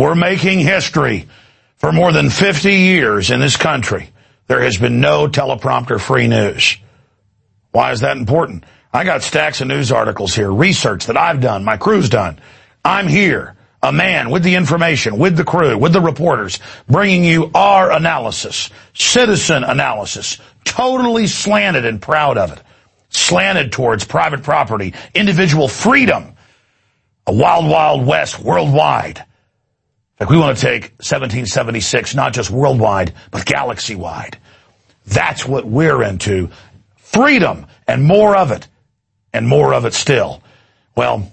We're making history. For more than 50 years in this country, there has been no teleprompter-free news. Why is that important? I got stacks of news articles here, research that I've done, my crew's done. I'm here, a man with the information, with the crew, with the reporters, bringing you our analysis, citizen analysis, totally slanted and proud of it, slanted towards private property, individual freedom, a wild, wild west worldwide. In fact, we want to take 1776, not just worldwide, but galaxy-wide. That's what we're into. Freedom, and more of it still. Well,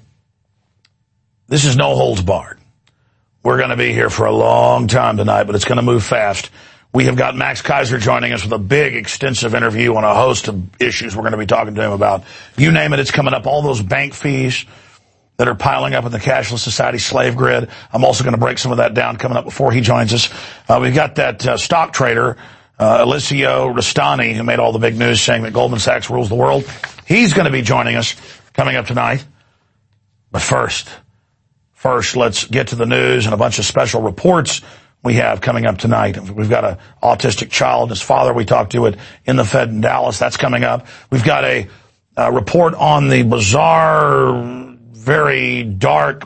this is no holds barred. We're going to be here for a long time tonight, but it's going to move fast. We have got Max Keiser joining us with a big, extensive interview on a host of issues we're going to be talking to him about. You name it, it's coming up. All those bank fees that are piling up in the cashless society slave grid. I'm also going to break some of that down coming up before he joins us. We've got that stock trader, Alessio Rastani, who made all the big news saying that Goldman Sachs rules the world. He's going to be joining us coming up tonight. But first, let's get to the news and a bunch of special reports we have coming up tonight. We've got an autistic child, his father we talked to in the Fed in Dallas. That's coming up. We've got a report on the bizarre, very dark,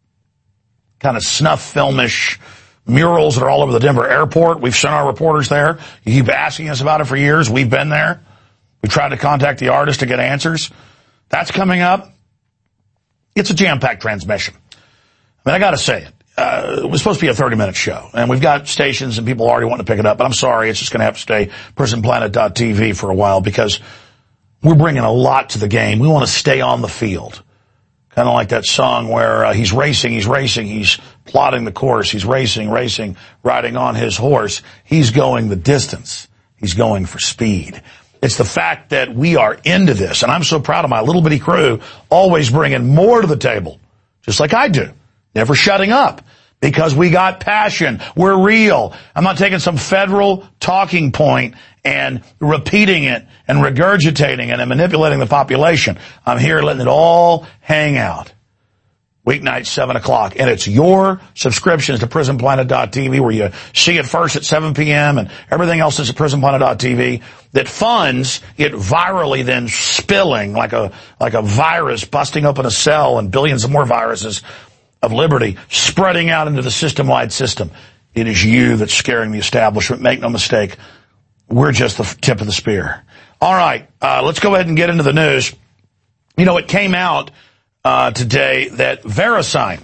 kind of snuff filmish murals that are all over the Denver airport. We've sent our reporters there. You keep asking us about it for years. We've been there. We tried to contact the artist to get answers. That's coming up. It's a jam-packed transmission. I mean, I got to say it. It was supposed to be a 30-minute show, and we've got stations and people already wanting to pick it up, but I'm sorry, it's just going to have to stay prisonplanet.tv for a while because we're bringing a lot to the game. We want to stay on the field. Kind of like that song where he's racing, he's plotting the course, he's racing, riding on his horse. He's going the distance. He's going for speed. It's the fact that we are into this, and I'm so proud of my little bitty crew, always bringing more to the table, just like I do. Never shutting up, because we got passion. We're real. I'm not taking some federal talking point and repeating it and regurgitating it and manipulating the population. I'm here letting it all hang out. Weeknight, 7 o'clock. And it's your subscriptions to prisonplanet.tv where you see it first at 7 p.m. and everything else is at prisonplanet.tv that funds it virally then spilling like a virus busting open a cell and billions of more viruses of liberty spreading out into the system-wide system. It is you that's scaring the establishment. Make no mistake. We're just the tip of the spear. All right, let's go ahead and get into the news. You know, it came out today that VeriSign,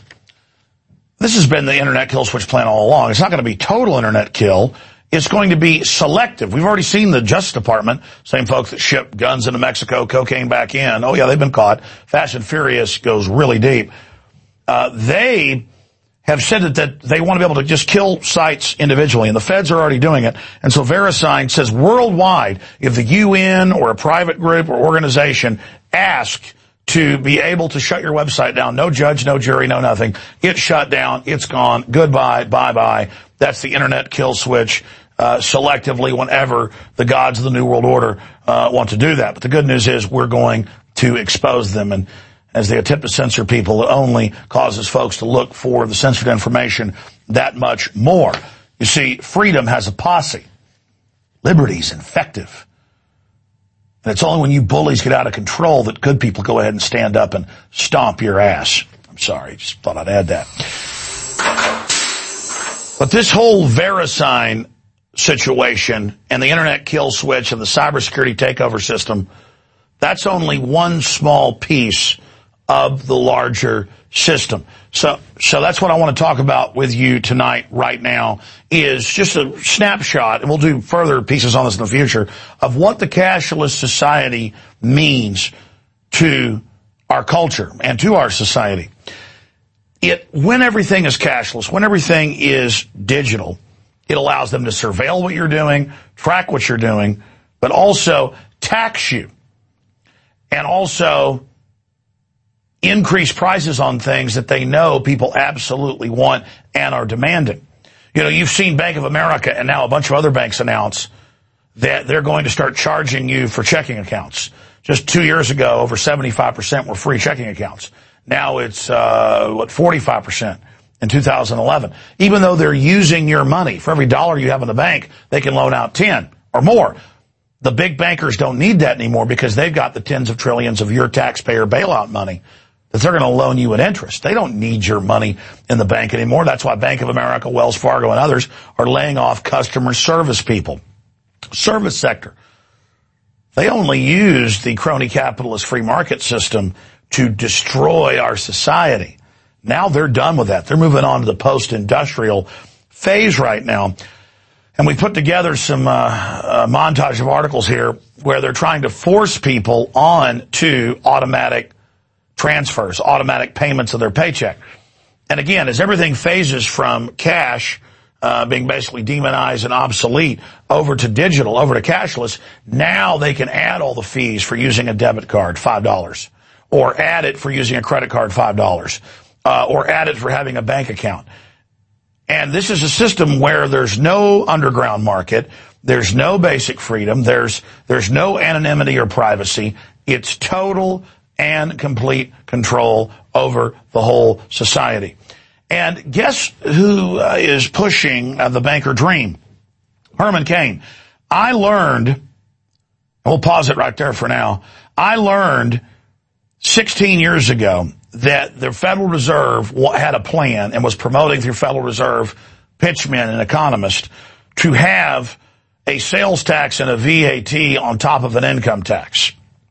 this has been the internet kill switch plan all along. It's not going to be total internet kill. It's going to be selective. We've already seen the Justice Department, same folks that ship guns into Mexico, cocaine back in. Oh, yeah, they've been caught. Fast and Furious goes really deep. They have said that they want to be able to just kill sites individually, and the feds are already doing it. And so VeriSign says worldwide, if the UN or a private group or organization ask to be able to shut your website down, no judge, no jury, no nothing, it's shut down, it's gone, goodbye, bye-bye. That's the internet kill switch, selectively whenever the gods of the New World Order want to do that. But the good news is we're going to expose them, and as they attempt to censor people, it only causes folks to look for the censored information that much more. You see, freedom has a posse. Liberty's infective. And it's only when you bullies get out of control that good people go ahead and stand up and stomp your ass. I'm sorry, just thought I'd add that. But this whole VeriSign situation and the internet kill switch and the cybersecurity takeover system, that's only one small piece of the larger system. So that's what I want to talk about with you tonight, right now, is just a snapshot, and we'll do further pieces on this in the future, of what the cashless society means to our culture and to our society. When everything is cashless, when everything is digital, it allows them to surveil what you're doing, track what you're doing, but also tax you. And also increase prices on things that they know people absolutely want and are demanding. You know, you've seen Bank of America and now a bunch of other banks announce that they're going to start charging you for checking accounts. Just 2 years ago, over 75% were free checking accounts. Now it's, 45%. in 2011. Even though they're using your money. For every dollar you have in the bank, they can loan out 10 or more. The big bankers don't need that anymore because they've got the tens of trillions of your taxpayer bailout money that they're going to loan you at interest. They don't need your money in the bank anymore. That's why Bank of America, Wells Fargo, and others are laying off customer service people. Service sector. They only use the crony capitalist free market system to destroy our society. Now they're done with that. They're moving on to the post-industrial phase right now. And we put together some montage of articles here where they're trying to force people on to automatic transfers, automatic payments of their paycheck. And again, as everything phases from cash being basically demonized and obsolete over to digital, over to cashless, now they can add all the fees for using a debit card, $5, or add it for using a credit card, $5, or add it for having a bank account. And this is a system where there's no underground market, there's no basic freedom, there's no anonymity or privacy. It's total and complete control over the whole society. And guess who is pushing the banker dream? Herman Cain. I learned, we'll pause it right there for now. I learned 16 years ago that the Federal Reserve had a plan and was promoting through Federal Reserve pitchmen and economists to have a sales tax and a VAT on top of an income tax.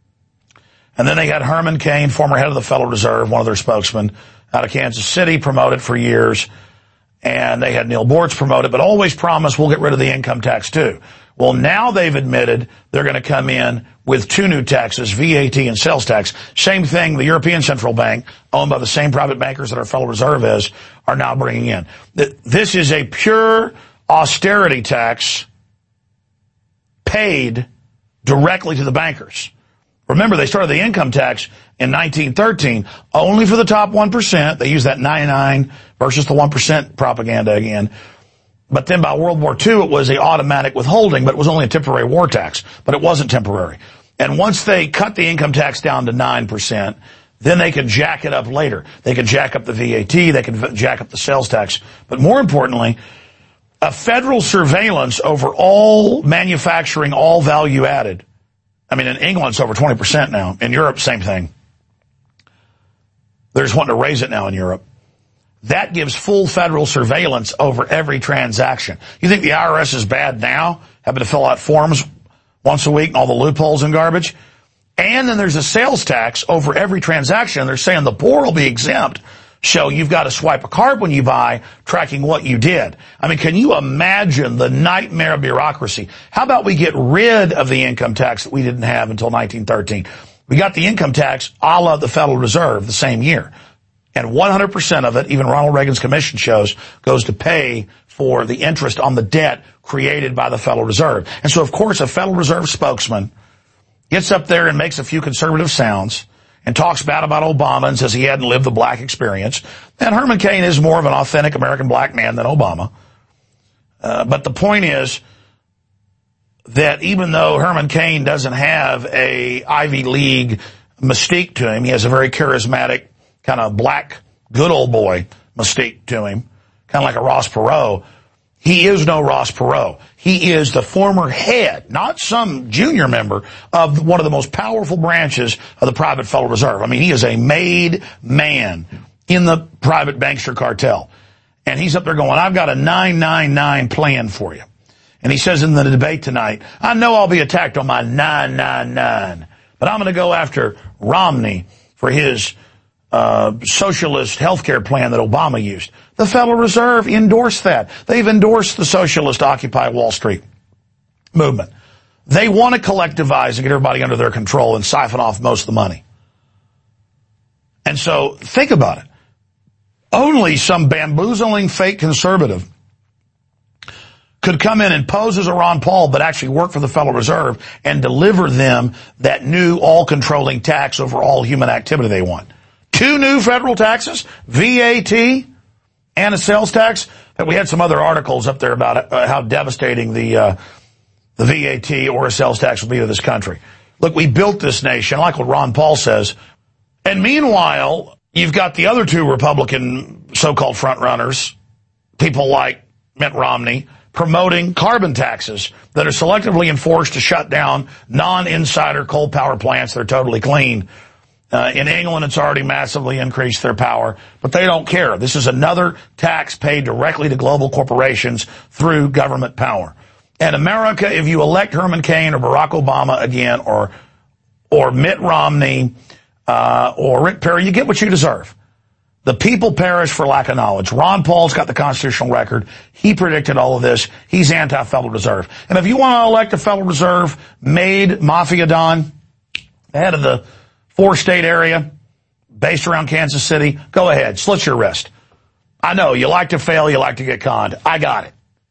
And then they had Herman Cain, former head of the Federal Reserve, one of their spokesmen out of Kansas City, promoted for years. And they had Neil Bortz promoted, but always promised we'll get rid of the income tax too. Well, now they've admitted they're going to come in with two new taxes, VAT and sales tax. Same thing, the European Central Bank, owned by the same private bankers that our Federal Reserve is, are now bringing in. This is a pure austerity tax paid directly to the bankers. Remember, they started the income tax in 1913 only for the top 1%. They used that 99 versus the 1% propaganda again. But then by World War II, it was an automatic withholding, but it was only a temporary war tax. But it wasn't temporary. And once they cut the income tax down to 9%, then they could jack it up later. They could jack up the VAT, they could jack up the sales tax. But more importantly, a federal surveillance over all manufacturing, all value added. I mean, in England, it's over 20% now. In Europe, same thing. They're just wanting to raise it now in Europe. That gives full federal surveillance over every transaction. You think the IRS is bad now, having to fill out forms once a week and all the loopholes and garbage? And then there's a sales tax over every transaction. They're saying the poor will be exempt. So you've got to swipe a card when you buy, tracking what you did. I mean, can you imagine the nightmare bureaucracy? How about we get rid of the income tax that we didn't have until 1913? We got the income tax a la the Federal Reserve the same year. And 100% of it, even Ronald Reagan's commission shows, goes to pay for the interest on the debt created by the Federal Reserve. And so, of course, a Federal Reserve spokesman gets up there and makes a few conservative sounds and talks bad about Obama and says he hadn't lived the black experience. And Herman Cain is more of an authentic American black man than Obama. But the point is that even though Herman Cain doesn't have a Ivy League mystique to him, he has a very charismatic, kind of black, good old boy mystique to him, kind of like a Ross Perot. He is no Ross Perot. He is the former head, not some junior member, of one of the most powerful branches of the private Federal Reserve. I mean, he is a made man in the private bankster cartel. And he's up there going, I've got a 999 plan for you. And he says in the debate tonight, I know I'll be attacked on my 999, but I'm going to go after Romney for his socialist healthcare plan that Obama used. The Federal Reserve endorsed that. They've endorsed the socialist Occupy Wall Street movement. They want to collectivize and get everybody under their control and siphon off most of the money. And so, think about it. Only some bamboozling fake conservative could come in and pose as a Ron Paul, but actually work for the Federal Reserve and deliver them that new all-controlling tax over all human activity they want. 2 new federal taxes, VAT and a sales tax. And we had some other articles up there about how devastating the VAT or a sales tax will be to this country. Look, we built this nation, I like what Ron Paul says. And meanwhile, you've got the other 2 Republican so-called front runners, people like Mitt Romney, promoting carbon taxes that are selectively enforced to shut down non-insider coal power plants that are totally clean. In England, it's already massively increased their power, but they don't care. This is another tax paid directly to global corporations through government power. And America, if you elect Herman Cain or Barack Obama again, or Mitt Romney, or Rick Perry, you get what you deserve. The people perish for lack of knowledge. Ron Paul's got the constitutional record. He predicted all of this. He's anti-Federal Reserve. And if you want to elect a Federal Reserve made Mafia Don, head of the 4-state area, based around Kansas City, go ahead, slit your wrist. I know, you like to fail, you like to get conned. I got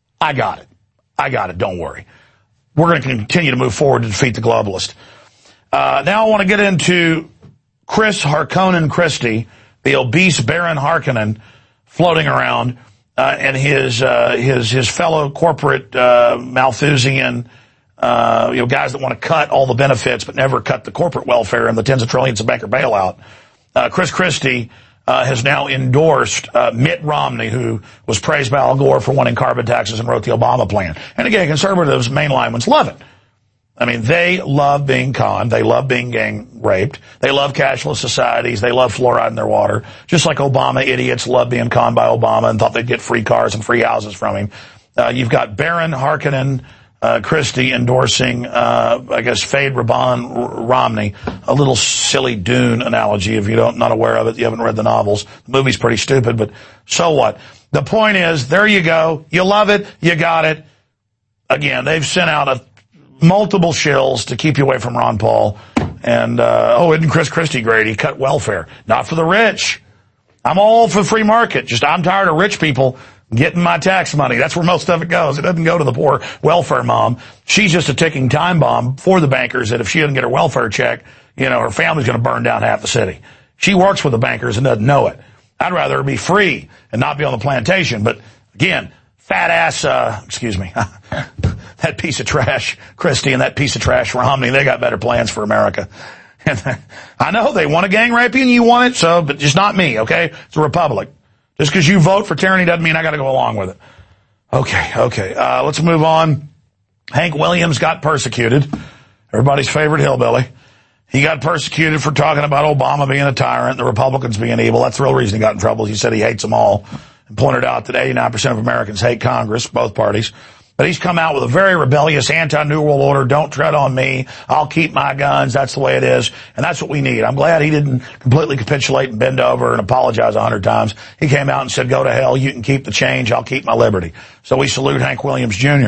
it, don't worry. We're going to continue to move forward to defeat the globalist. Now I want to get into Chris Harkonnen Christie, the obese Baron Harkonnen floating around, and his fellow corporate Malthusian guys that want to cut all the benefits but never cut the corporate welfare and the tens of trillions of banker bailout. Chris Christie has now endorsed Mitt Romney, who was praised by Al Gore for wanting carbon taxes and wrote the Obama plan. And again, conservatives, mainline ones, love it. I mean, they love being conned. They love being gang raped. They love cashless societies. They love fluoride in their water. Just like Obama idiots love being conned by Obama and thought they'd get free cars and free houses from him. You've got Baron Harkonnen Christie endorsing, Fade Raban Romney, a little silly Dune analogy. If you're not aware of it, you haven't read the novels. The movie's pretty stupid, but so what? The point is, there you go. You love it. You got it. Again, they've sent out multiple shills to keep you away from Ron Paul. And, isn't Chris Christie great? He cut welfare. Not for the rich. I'm all for free market. I'm tired of rich people getting my tax money. That's where most of it goes. It doesn't go to the poor welfare mom. She's just a ticking time bomb for the bankers that if she doesn't get her welfare check, her family's going to burn down half the city. She works with the bankers and doesn't know it. I'd rather her be free and not be on the plantation. But again, fat ass, that piece of trash, Christie, and that piece of trash, Romney, they got better plans for America. And I know they want a gang rape you and you want it, but just not me, okay? It's a republic. Just because you vote for tyranny doesn't mean I got to go along with it. Okay. Let's move on. Hank Williams got persecuted. Everybody's favorite hillbilly. He got persecuted for talking about Obama being a tyrant, the Republicans being evil. That's the real reason he got in trouble. He said he hates them all and pointed out that 89% of Americans hate Congress, both parties. But he's come out with a very rebellious anti-New World Order. Don't tread on me. I'll keep my guns. That's the way it is. And that's what we need. I'm glad he didn't completely capitulate and bend over and apologize 100 times. He came out and said, go to hell. You can keep the change. I'll keep my liberty. So we salute Hank Williams Jr.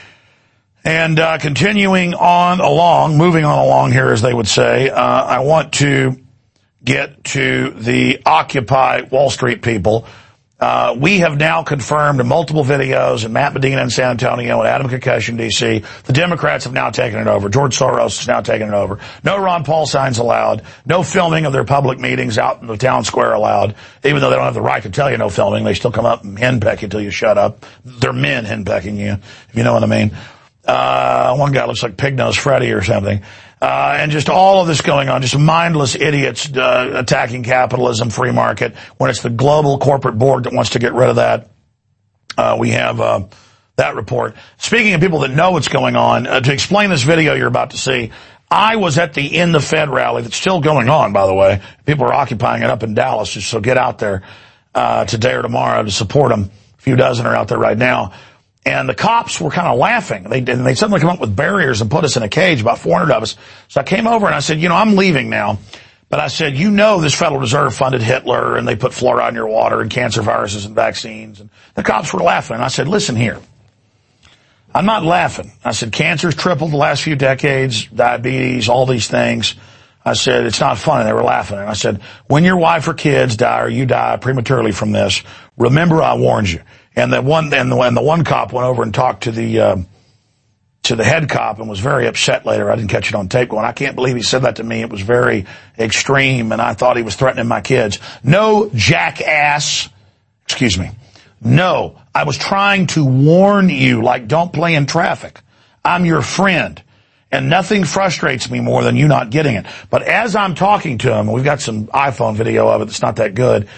And moving on along here, as they would say, I want to get to the Occupy Wall Street people. We have now confirmed in multiple videos, and Matt Medina in San Antonio and Adam Kokesh in D.C., the Democrats have now taken it over. George Soros has now taken it over. No Ron Paul signs allowed. No filming of their public meetings out in the town square allowed. Even though they don't have the right to tell you no filming, they still come up and henpeck you till you shut up. They're men henpecking you, if you know what I mean. One guy looks like Pig-Nosed Freddy or something. And just all of this going on, just mindless idiots attacking capitalism, free market, when it's the global corporate board that wants to get rid of that. We have that report. Speaking of people that know what's going on, to explain this video you're about to see, I was at the In the Fed rally that's still going on, by the way. People are occupying it up in Dallas, so get out there today or tomorrow to support them. A few dozen are out there right now. And the cops were kind of laughing. They suddenly come up with barriers and put us in a cage, about 400 of us. So I came over and I said, I'm leaving now. But I said, this Federal Reserve funded Hitler and they put fluoride in your water and cancer viruses and vaccines. And the cops were laughing. And I said, listen here. I'm not laughing. I said, cancer's tripled the last few decades, diabetes, all these things. I said, it's not funny. They were laughing. And I said, when your wife or kids die or you die prematurely from this, remember I warned you. And the one cop went over and talked to the head cop and was very upset later. I didn't catch it on tape going, I can't believe he said that to me. It was very extreme and I thought he was threatening my kids. No, jackass. Excuse me. No, I was trying to warn you, like don't play in traffic. I'm your friend. And nothing frustrates me more than you not getting it. But as I'm talking to him, we've got some iPhone video of it that's not that good.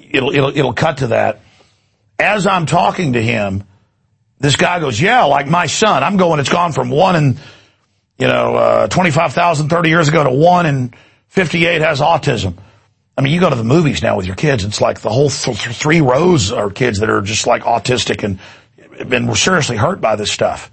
it'll cut to that. As I'm talking to him, this guy goes, yeah, like my son. I'm going, it's gone from 1 in, 25,000 30 years ago to 1 in 58 has autism. I mean, you go to the movies now with your kids, it's like the whole 3 rows are kids that are just like autistic and been seriously hurt by this stuff.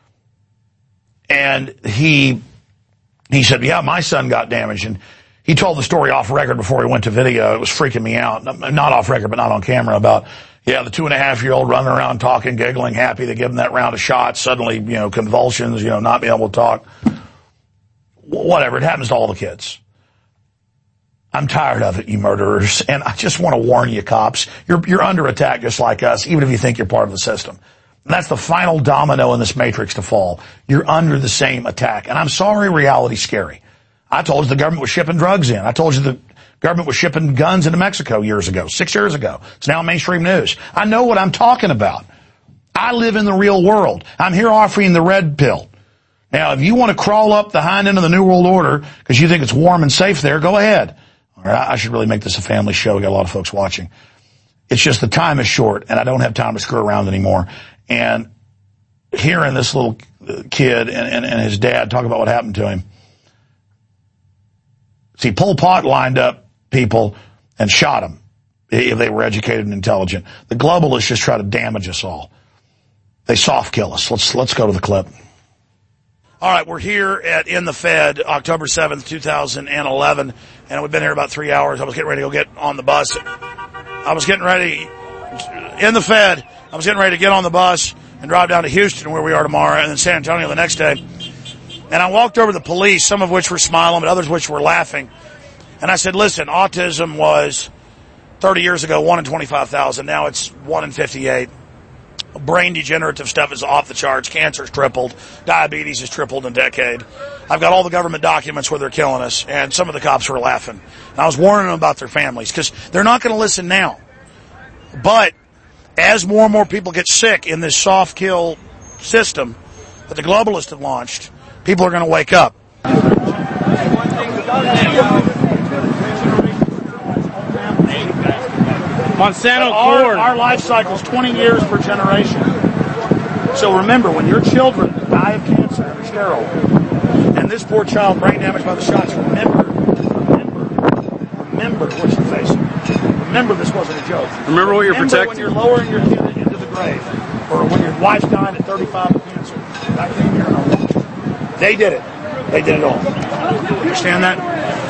And he said, yeah, my son got damaged. And he told the story off record before he went to video. It was freaking me out. Not off record, but not on camera, about, yeah, the 2.5-year-old running around talking, giggling, happy. They give him that round of shots. Suddenly, convulsions, not being able to talk. Whatever. It happens to all the kids. I'm tired of it, you murderers. And I just want to warn you, cops. You're under attack just like us, even if you think you're part of the system. And that's the final domino in this matrix to fall. You're under the same attack. And I'm sorry, reality's scary. I told you the government was shipping drugs in. I told you the government was shipping guns into Mexico 6 years ago. It's now mainstream news. I know what I'm talking about. I live in the real world. I'm here offering the red pill. Now, if you want to crawl up the hind end of the New World Order because you think it's warm and safe there, go ahead. I should really make this a family show. We got a lot of folks watching. It's just the time is short, and I don't have time to screw around anymore. And hearing this little kid and his dad talk about what happened to him. See, Pol Pot lined up people and shot them if they were educated and intelligent. The globalists just try to damage us all. They soft kill us. Let's go to the clip. All right, we're here at In the Fed, October 7th, 2011, and we've been here about 3 hours. I was getting ready to go get on the bus. I was getting ready to get on the bus and drive down to Houston, where we are tomorrow, and then San Antonio the next day. And I walked over to the police, some of which were smiling, but others which were laughing. And I said, listen, autism was 30 years ago 1 in 25,000. Now it's 1 in 58. Brain degenerative stuff is off the charts. Cancer's tripled. Diabetes has tripled in a decade. I've got all the government documents where they're killing us, and some of the cops were laughing. And I was warning them about their families, because they're not going to listen now. But as more and more people get sick in this soft kill system that the globalists have launched, people are going to wake up. Monsanto corn. Our life cycle is 20 years per generation. So remember, when your children die of cancer and are sterile, and this poor child brain damaged by the shots, remember what you're facing. Remember this wasn't a joke. Remember what you're protecting. When you're lowering your kid into the grave, or when your wife's dying at 35 of cancer. Back then, you're in. They did it. They did it all. You understand that?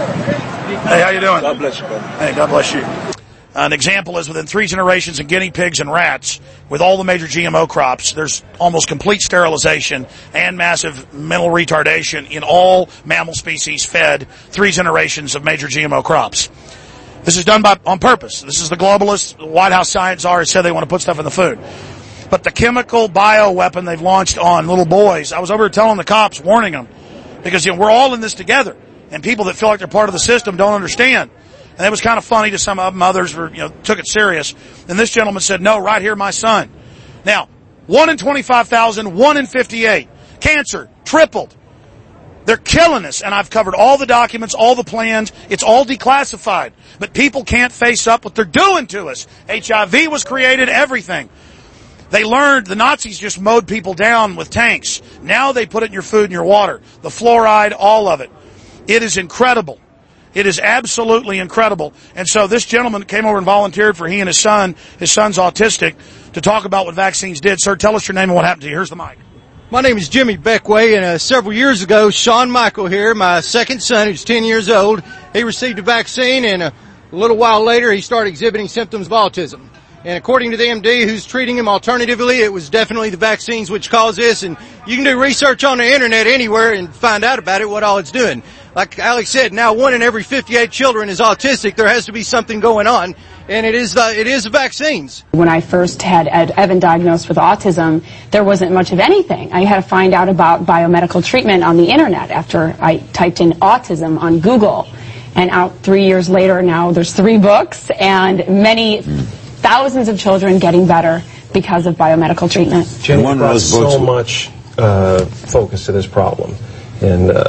Hey, how you doing? God bless you, brother. Hey, God bless you. An example is within 3 generations in guinea pigs and rats, with all the major GMO crops, there's almost complete sterilization and massive mental retardation in all mammal species fed 3 generations of major GMO crops. This is done on purpose. This is the globalists, the White House science czars said they want to put stuff in the food. But the chemical bioweapon they've launched on little boys, I was over telling the cops, warning them, because we're all in this together, and people that feel like they're part of the system don't understand. And it was kind of funny to some of them. Others were, took it serious. And this gentleman said, no, right here, my son. Now, 1 in 25,000, 1 in 58. Cancer, tripled. They're killing us. And I've covered all the documents, all the plans. It's all declassified. But people can't face up what they're doing to us. HIV was created, everything. They learned the Nazis just mowed people down with tanks. Now they put it in your food and your water. The fluoride, all of it. It is incredible. It is absolutely incredible. And so this gentleman came over and volunteered for he and his son. His son's autistic, to talk about what vaccines did. Sir, tell us your name and what happened to you. Here's the mic. My name is Jimmy Beckway, and several years ago, Sean Michael here, my second son, who's 10 years old, he received a vaccine, and a little while later, he started exhibiting symptoms of autism. And according to the MD who's treating him alternatively, it was definitely the vaccines which caused this. And you can do research on the internet anywhere and find out about it, what all it's doing. Like Alex said, now 1 in every 58 children is autistic. There has to be something going on, and it is the vaccines. When I first had Evan diagnosed with autism, there wasn't much of anything. I had to find out about biomedical treatment on the internet after I typed in autism on Google. And out 3 years later, now there's 3 books and many thousands of children getting better because of biomedical treatment. Jenny brought so much focus to this problem. And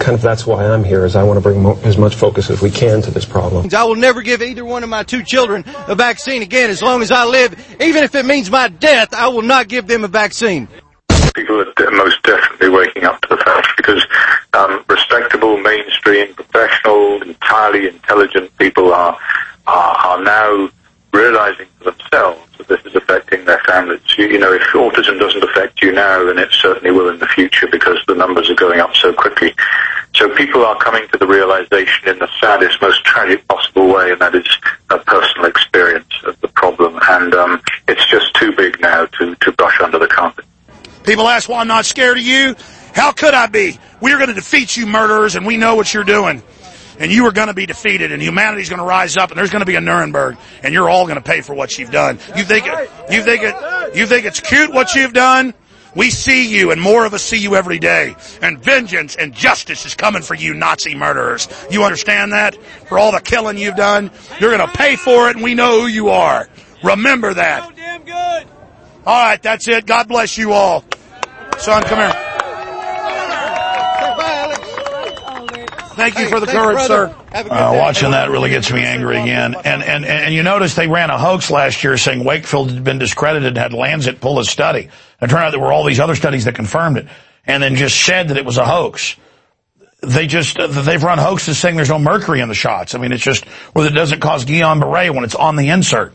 kind of that's why I'm here, is I want to bring as much focus as we can to this problem. I will never give either one of my 2 children a vaccine again as long as I live. Even if it means my death, I will not give them a vaccine. People are most definitely waking up to the fact, because respectable, mainstream, professional, entirely intelligent people are now realizing for themselves that this is affecting their families. You know, if autism doesn't affect you now, then it certainly will in the future, because the numbers are going up so quickly. So people are coming to the realization in the saddest, most tragic possible way, and that is a personal experience of the problem. And it's just too big now to brush under the carpet. People ask why I'm not scared of you. How could I be? We're going to defeat you murderers, and we know what you're doing. And you are going to be defeated, and humanity's going to rise up, and there's going to be a Nuremberg, and you're all going to pay for what you've done. You think it's cute what you've done? We see you, and more of us see you every day. And vengeance and justice is coming for you, Nazi murderers. You understand that? For all the killing you've done, you're going to pay for it, and we know who you are. Remember that. So damn good. All right, that's it. God bless you all. Son, come here. Thank you for the courage, sir. Watching that really gets me angry again. And you notice they ran a hoax last year saying Wakefield had been discredited and had Lancet pull a study. It turned out there were all these other studies that confirmed it, and then just said that it was a hoax. They've run hoaxes saying there's no mercury in the shots. I mean, it's just, well, it doesn't cause Guillain-Barré when it's on the insert.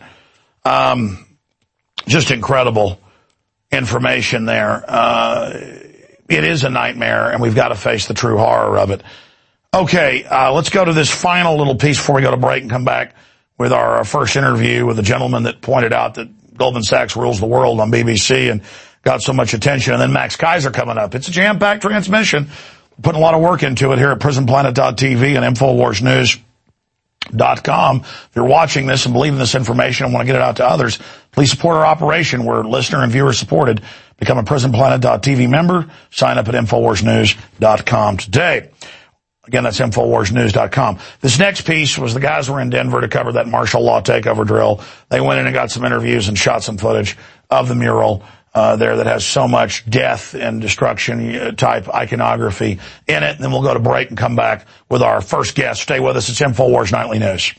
Just incredible information there. It is a nightmare, and we've got to face the true horror of it. Okay, let's go to this final little piece before we go to break and come back with our first interview with a gentleman that pointed out that Goldman Sachs rules the world on BBC and got so much attention. And then Max Kaiser coming up. It's a jam-packed transmission. We're putting a lot of work into it here at PrisonPlanet.tv and InfoWarsNews.com. If you're watching this and believe in this information and want to get it out to others, please support our operation. We're listener and viewer supported. Become a PrisonPlanet.tv member. Sign up at InfoWarsNews.com today. Again, that's InfoWarsNews.com. This next piece was the guys were in Denver to cover that martial law takeover drill. They went in and got some interviews and shot some footage of the mural there that has so much death and destruction type iconography in it. And then we'll go to break and come back with our first guest. Stay with us. It's InfoWars Nightly News.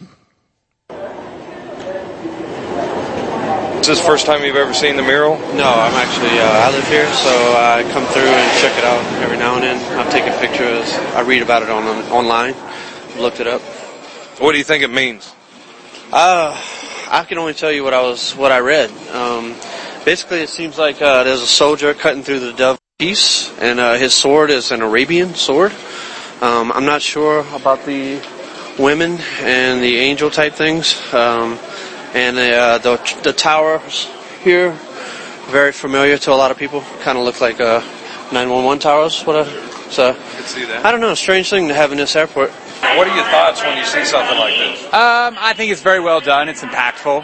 Is this the first time you've ever seen the mural? No, I'm actually, I live here, so I come through and check it out every now and then. I've taken pictures. I read about it online, looked it up. What do you think it means? I can only tell you what I read. Basically, it seems like there's a soldier cutting through the dove piece, and his sword is an Arabian sword. I'm not sure about the women and the angel type things. And the towers here, very familiar to a lot of people. Kind of look like 911 towers. So I could see that. I don't know, strange thing to have in this airport. What are your thoughts when you see something like this? I think it's very well done. It's impactful.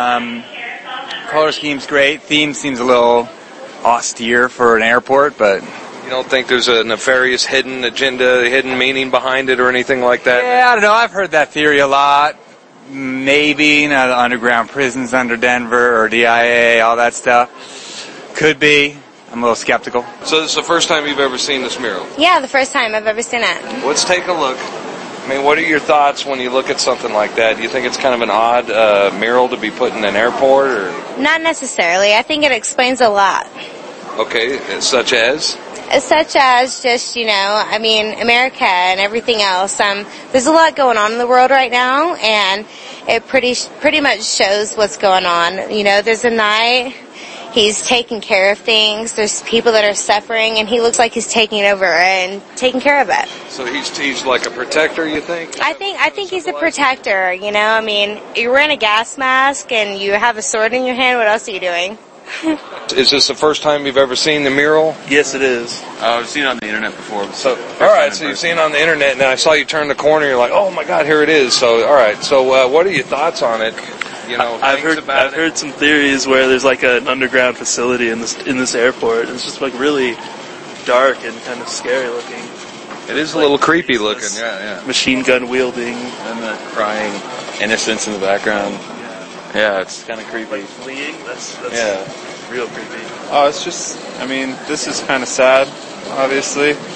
Color scheme's great. Theme seems a little austere for an airport, but you don't think there's a nefarious hidden agenda, hidden meaning behind it or anything like that? Yeah, I don't know. I've heard that theory a lot. Maybe, the underground prisons under Denver or DIA, all that stuff. Could be. I'm a little skeptical. So this is the first time you've ever seen this mural? Yeah, the first time I've ever seen it. Let's take a look. I mean, what are your thoughts when you look at something like that? Do you think it's kind of an odd mural to be put in an airport? Or? Not necessarily. I think it explains a lot. Okay, such as? Such as just, America and everything else. There's a lot going on in the world right now, and it pretty much shows what's going on. There's a night, he's taking care of things. There's people that are suffering, and he looks like he's taking over and taking care of it. So he's like a protector, you think? I think he's a protector, you're wearing a gas mask and you have a sword in your hand. What else are you doing? Is this the first time you've ever seen the mural? Yes, it is. I've seen it on the internet before. So, all right, so you've seen it on the internet, and I saw you turn the corner, you're like, oh my God, here it is. So, all right, so what are your thoughts on it? I've heard some theories where there's like an underground facility in this airport. It's just like really dark and kind of scary looking. It is a little creepy looking, yeah. Machine gun wielding. And the crying innocents in the background. Yeah, it's kind of creepy. Like fleeing? That's real creepy. Oh, it's just, this is kind of sad, obviously.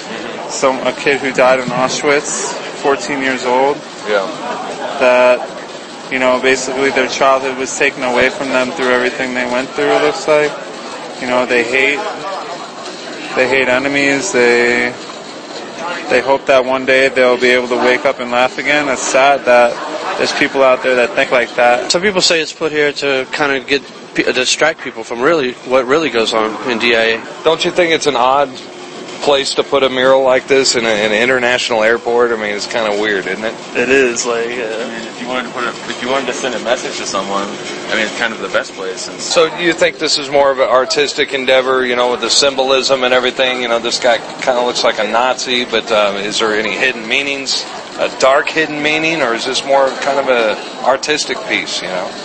a kid who died in Auschwitz, 14 years old. Yeah. That, you know, basically their childhood was taken away from them through everything they went through, it looks like. You know, they hate enemies, they hope that one day they'll be able to wake up and laugh again. It's sad that there's people out there that think like that. Some people say it's put here to kind of distract people from what really goes on in DIA. Don't you think it's an odd place to put a mural like this in an international airport? I mean, it's kind of weird, isn't it? It is. Like, I mean, if you wanted to send a message to someone, I mean, it's kind of the best place. So you think this is more of an artistic endeavor, you know, with the symbolism and everything? You know, this guy kind of looks like a Nazi, but is there any hidden meanings, a dark hidden meaning, or is this more kind of an artistic piece, you know?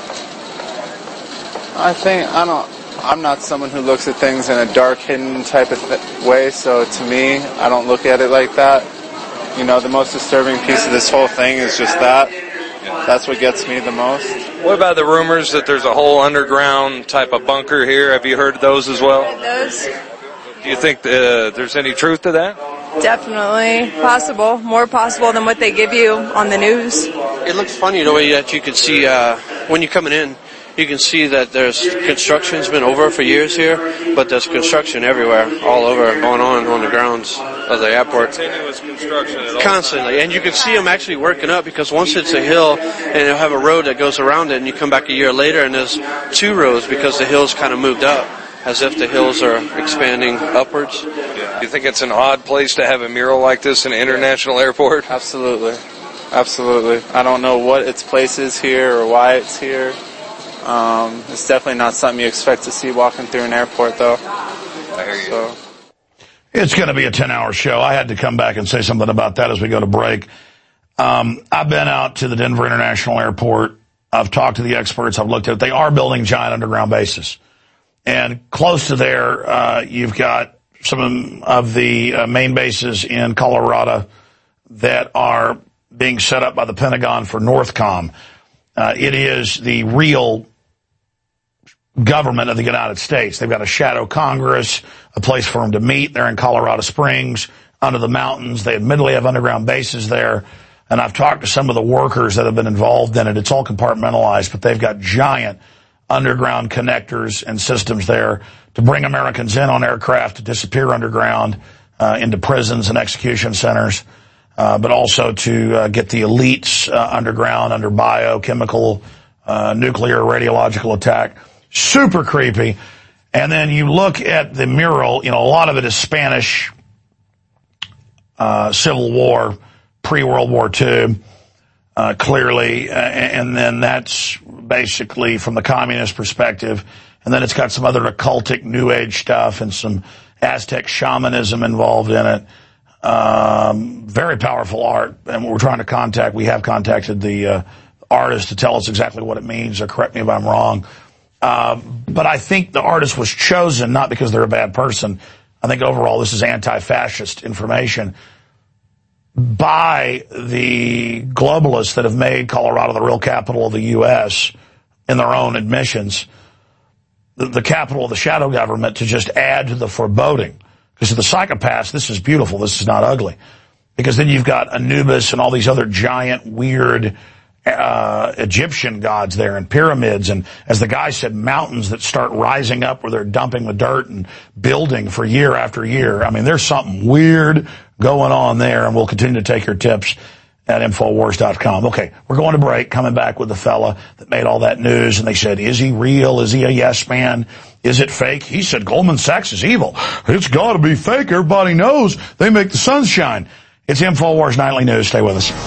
I'm not someone who looks at things in a dark, hidden type of way, so to me, I don't look at it like that. You know, the most disturbing piece of this whole thing is just that. That's what gets me the most. What about the rumors that there's a whole underground type of bunker here? Have you heard those as well? Those. Do you think there's any truth to that? Definitely possible. More possible than what they give you on the news. It looks funny the way that you can see when you're coming in. You can see that there's construction's been over for years here, but there's construction everywhere, all over, going on the grounds of the airport. Continuous construction at all constantly, and you can see them actually working up, because once it's a hill, and they'll have a road that goes around it, and you come back a year later, and there's two roads because the hill's kind of moved up, as if the hills are expanding upwards. Do you think it's an odd place to have a mural like this in an international airport? Absolutely. Absolutely. I don't know what its place is here or why it's here. It's definitely not something you expect to see walking through an airport, though. I hear you. So. It's going to be a 10-hour show. I had to come back and say something about that as we go to break. I've been out to the Denver International Airport. I've talked to the experts. I've looked at it. They are building giant underground bases. And close to there, you've got some of the main bases in Colorado that are being set up by the Pentagon for Northcom. It is the real government of the United States. They've got a shadow Congress, a place for them to meet. They're in Colorado Springs, under the mountains. They admittedly have underground bases there. And I've talked to some of the workers that have been involved in it. It's all compartmentalized, but they've got giant underground connectors and systems there to bring Americans in on aircraft, to disappear underground into prisons and execution centers, but also to get the elites underground under biochemical, nuclear, radiological attack. Super creepy. And then you look at the mural, you know, a lot of it is Spanish Civil War, pre-World War II, clearly, and then that's basically from the communist perspective. And then it's got some other occultic New Age stuff and some Aztec shamanism involved in it. Very powerful art, and we have contacted the artist to tell us exactly what it means, or correct me if I'm wrong. But I think the artist was chosen not because they're a bad person. I think overall this is anti-fascist information by the globalists that have made Colorado the real capital of the U.S. in their own admissions, the capital of the shadow government, to just add to the foreboding. Because to the psychopaths, this is beautiful. This is not ugly. Because then you've got Anubis and all these other giant, weird Egyptian gods there, and pyramids, and, as the guy said, mountains that start rising up where they're dumping the dirt and building for year after year. I mean, there's something weird going on there, and we'll continue to take your tips at Infowars.com. Okay, we're going to break, coming back with the fella that made all that news, and they said, is he real? Is he a yes man? Is it fake? He said Goldman Sachs is evil. It's got to be fake. Everybody knows they make the sun shine. It's Infowars Nightly News. Stay with us.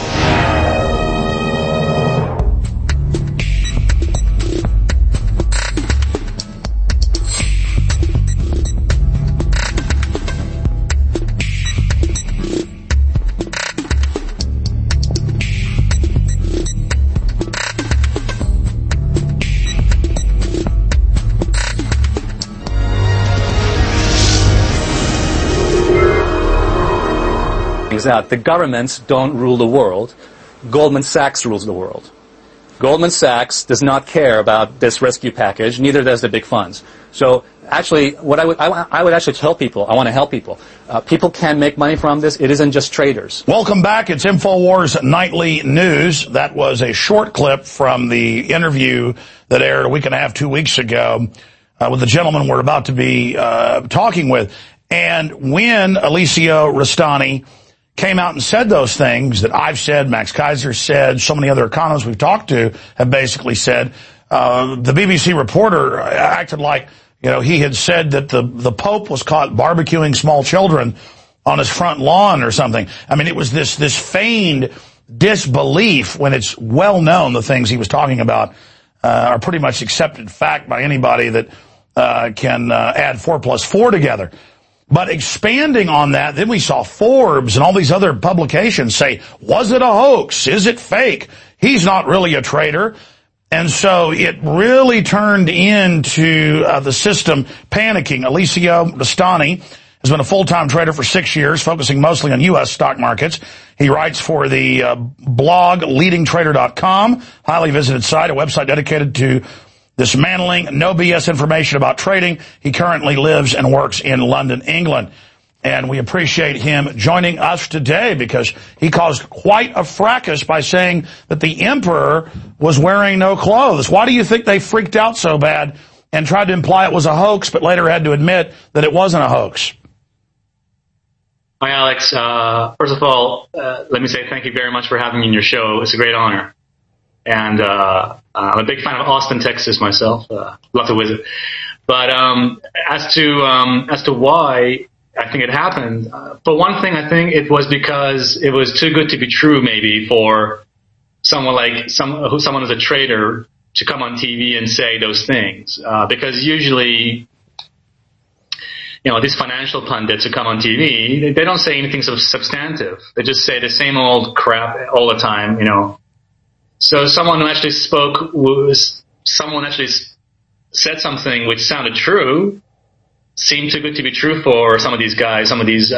That the governments don't rule the world. Goldman Sachs rules the world. Goldman Sachs does not care about this rescue package, neither does the big funds. So actually, what I would actually tell people, I want to help people. People can make money from this. It isn't just traders. Welcome back. It's InfoWars Nightly News. That was a short clip from the interview that aired a week and a half, 2 weeks ago with the gentleman we're about to be talking with. And when Alessio Rastani came out and said those things that I've said, Max Keiser said, so many other economists we've talked to have basically said, the BBC reporter acted like, he had said that the Pope was caught barbecuing small children on his front lawn or something. I mean, it was this feigned disbelief when it's well known the things he was talking about are pretty much accepted fact by anybody that can add 4 plus 4 together. But expanding on that, then we saw Forbes and all these other publications say, was it a hoax? Is it fake? He's not really a trader. And so it really turned into the system panicking. Alessio Rastani has been a full-time trader for 6 years, focusing mostly on U.S. stock markets. He writes for the blog leadingtrader.com, highly visited site, a website dedicated to dismantling no BS information about trading. He currently lives and works in London, England. And we appreciate him joining us today because he caused quite a fracas by saying that the emperor was wearing no clothes. Why do you think they freaked out so bad and tried to imply it was a hoax, but later had to admit that it wasn't a hoax? Hi, Alex. First of all, let me say thank you very much for having me on your show. It's a great honor. And I'm a big fan of Austin, Texas myself. Love to visit. But as to why I think it happened, for one thing, I think it was because it was too good to be true, maybe, for someone who's a trader to come on TV and say those things. Because usually, these financial pundits who come on TV, they don't say anything substantive. They just say the same old crap all the time, So someone who actually said something which sounded true, seemed too good to be true for some of these guys, some of these,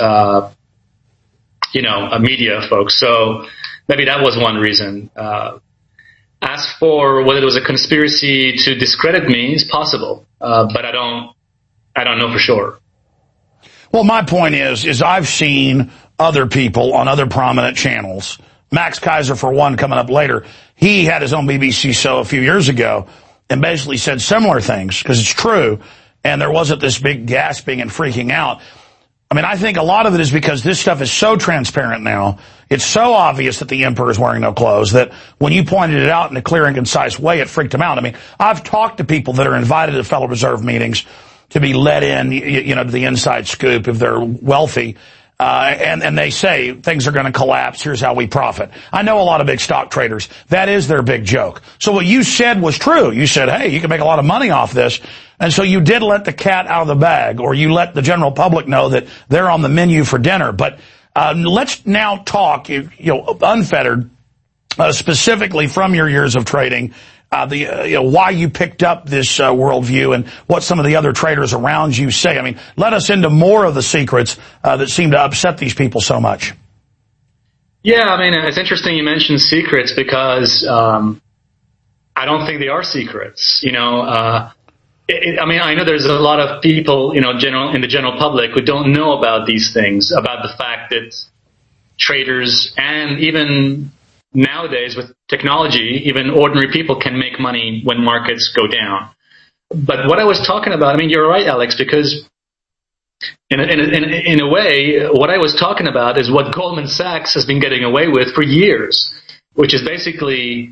media folks. So maybe that was one reason. As for whether it was a conspiracy to discredit me, it's possible, but I don't know for sure. Well, my point is I've seen other people on other prominent channels. Max Keiser, for one, coming up later. He had his own BBC show a few years ago and basically said similar things because it's true. And there wasn't this big gasping and freaking out. I mean, I think a lot of it is because this stuff is so transparent now. It's so obvious that the emperor is wearing no clothes that when you pointed it out in a clear and concise way, it freaked him out. I mean, I've talked to people that are invited to Federal Reserve meetings to be let in, to the inside scoop if they're wealthy. And they say things are going to collapse. Here's how we profit. I know a lot of big stock traders. That is their big joke. So what you said was true. You said, hey, you can make a lot of money off this. And so you did let the cat out of the bag, or you let the general public know that they're on the menu for dinner. But let's now talk, unfettered, specifically from your years of trading, why you picked up this worldview and what some of the other traders around you say. I mean, let us into more of the secrets that seem to upset these people so much. Yeah, I mean, it's interesting you mentioned secrets because I don't think they are secrets. I know there's a lot of people, in the general public who don't know about these things, about the fact that traders and even nowadays with technology, even ordinary people can make money when markets go down. But what I was talking about, you're right, Alex, because in a way, what I was talking about is what Goldman Sachs has been getting away with for years, which is basically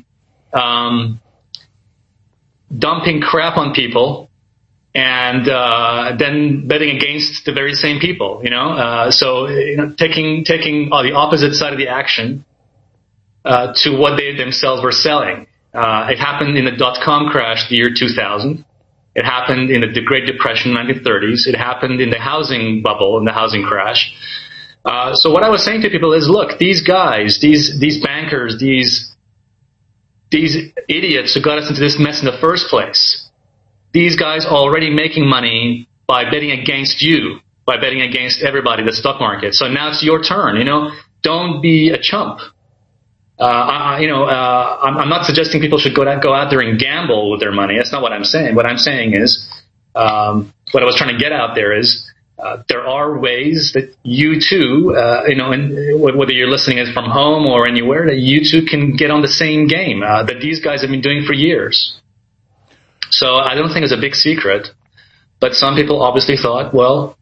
dumping crap on people and then betting against the very same people, taking the opposite side of the action to what they themselves were selling. It happened in the dot-com crash the year 2000. It happened in the Great Depression in the 1930s. It happened in the housing bubble, in the housing crash. So what I was saying to people is, look, these guys, these bankers, these idiots who got us into this mess in the first place, these guys are already making money by betting against you, by betting against everybody, the stock market. So now it's your turn, Don't be a chump. I'm not suggesting people should go out there and gamble with their money. That's not what I'm saying. What I'm saying is, what I was trying to get out there is, there are ways that you too, and whether you're listening from home or anywhere, that you too can get on the same game that these guys have been doing for years. So I don't think it's a big secret, but some people obviously thought, well,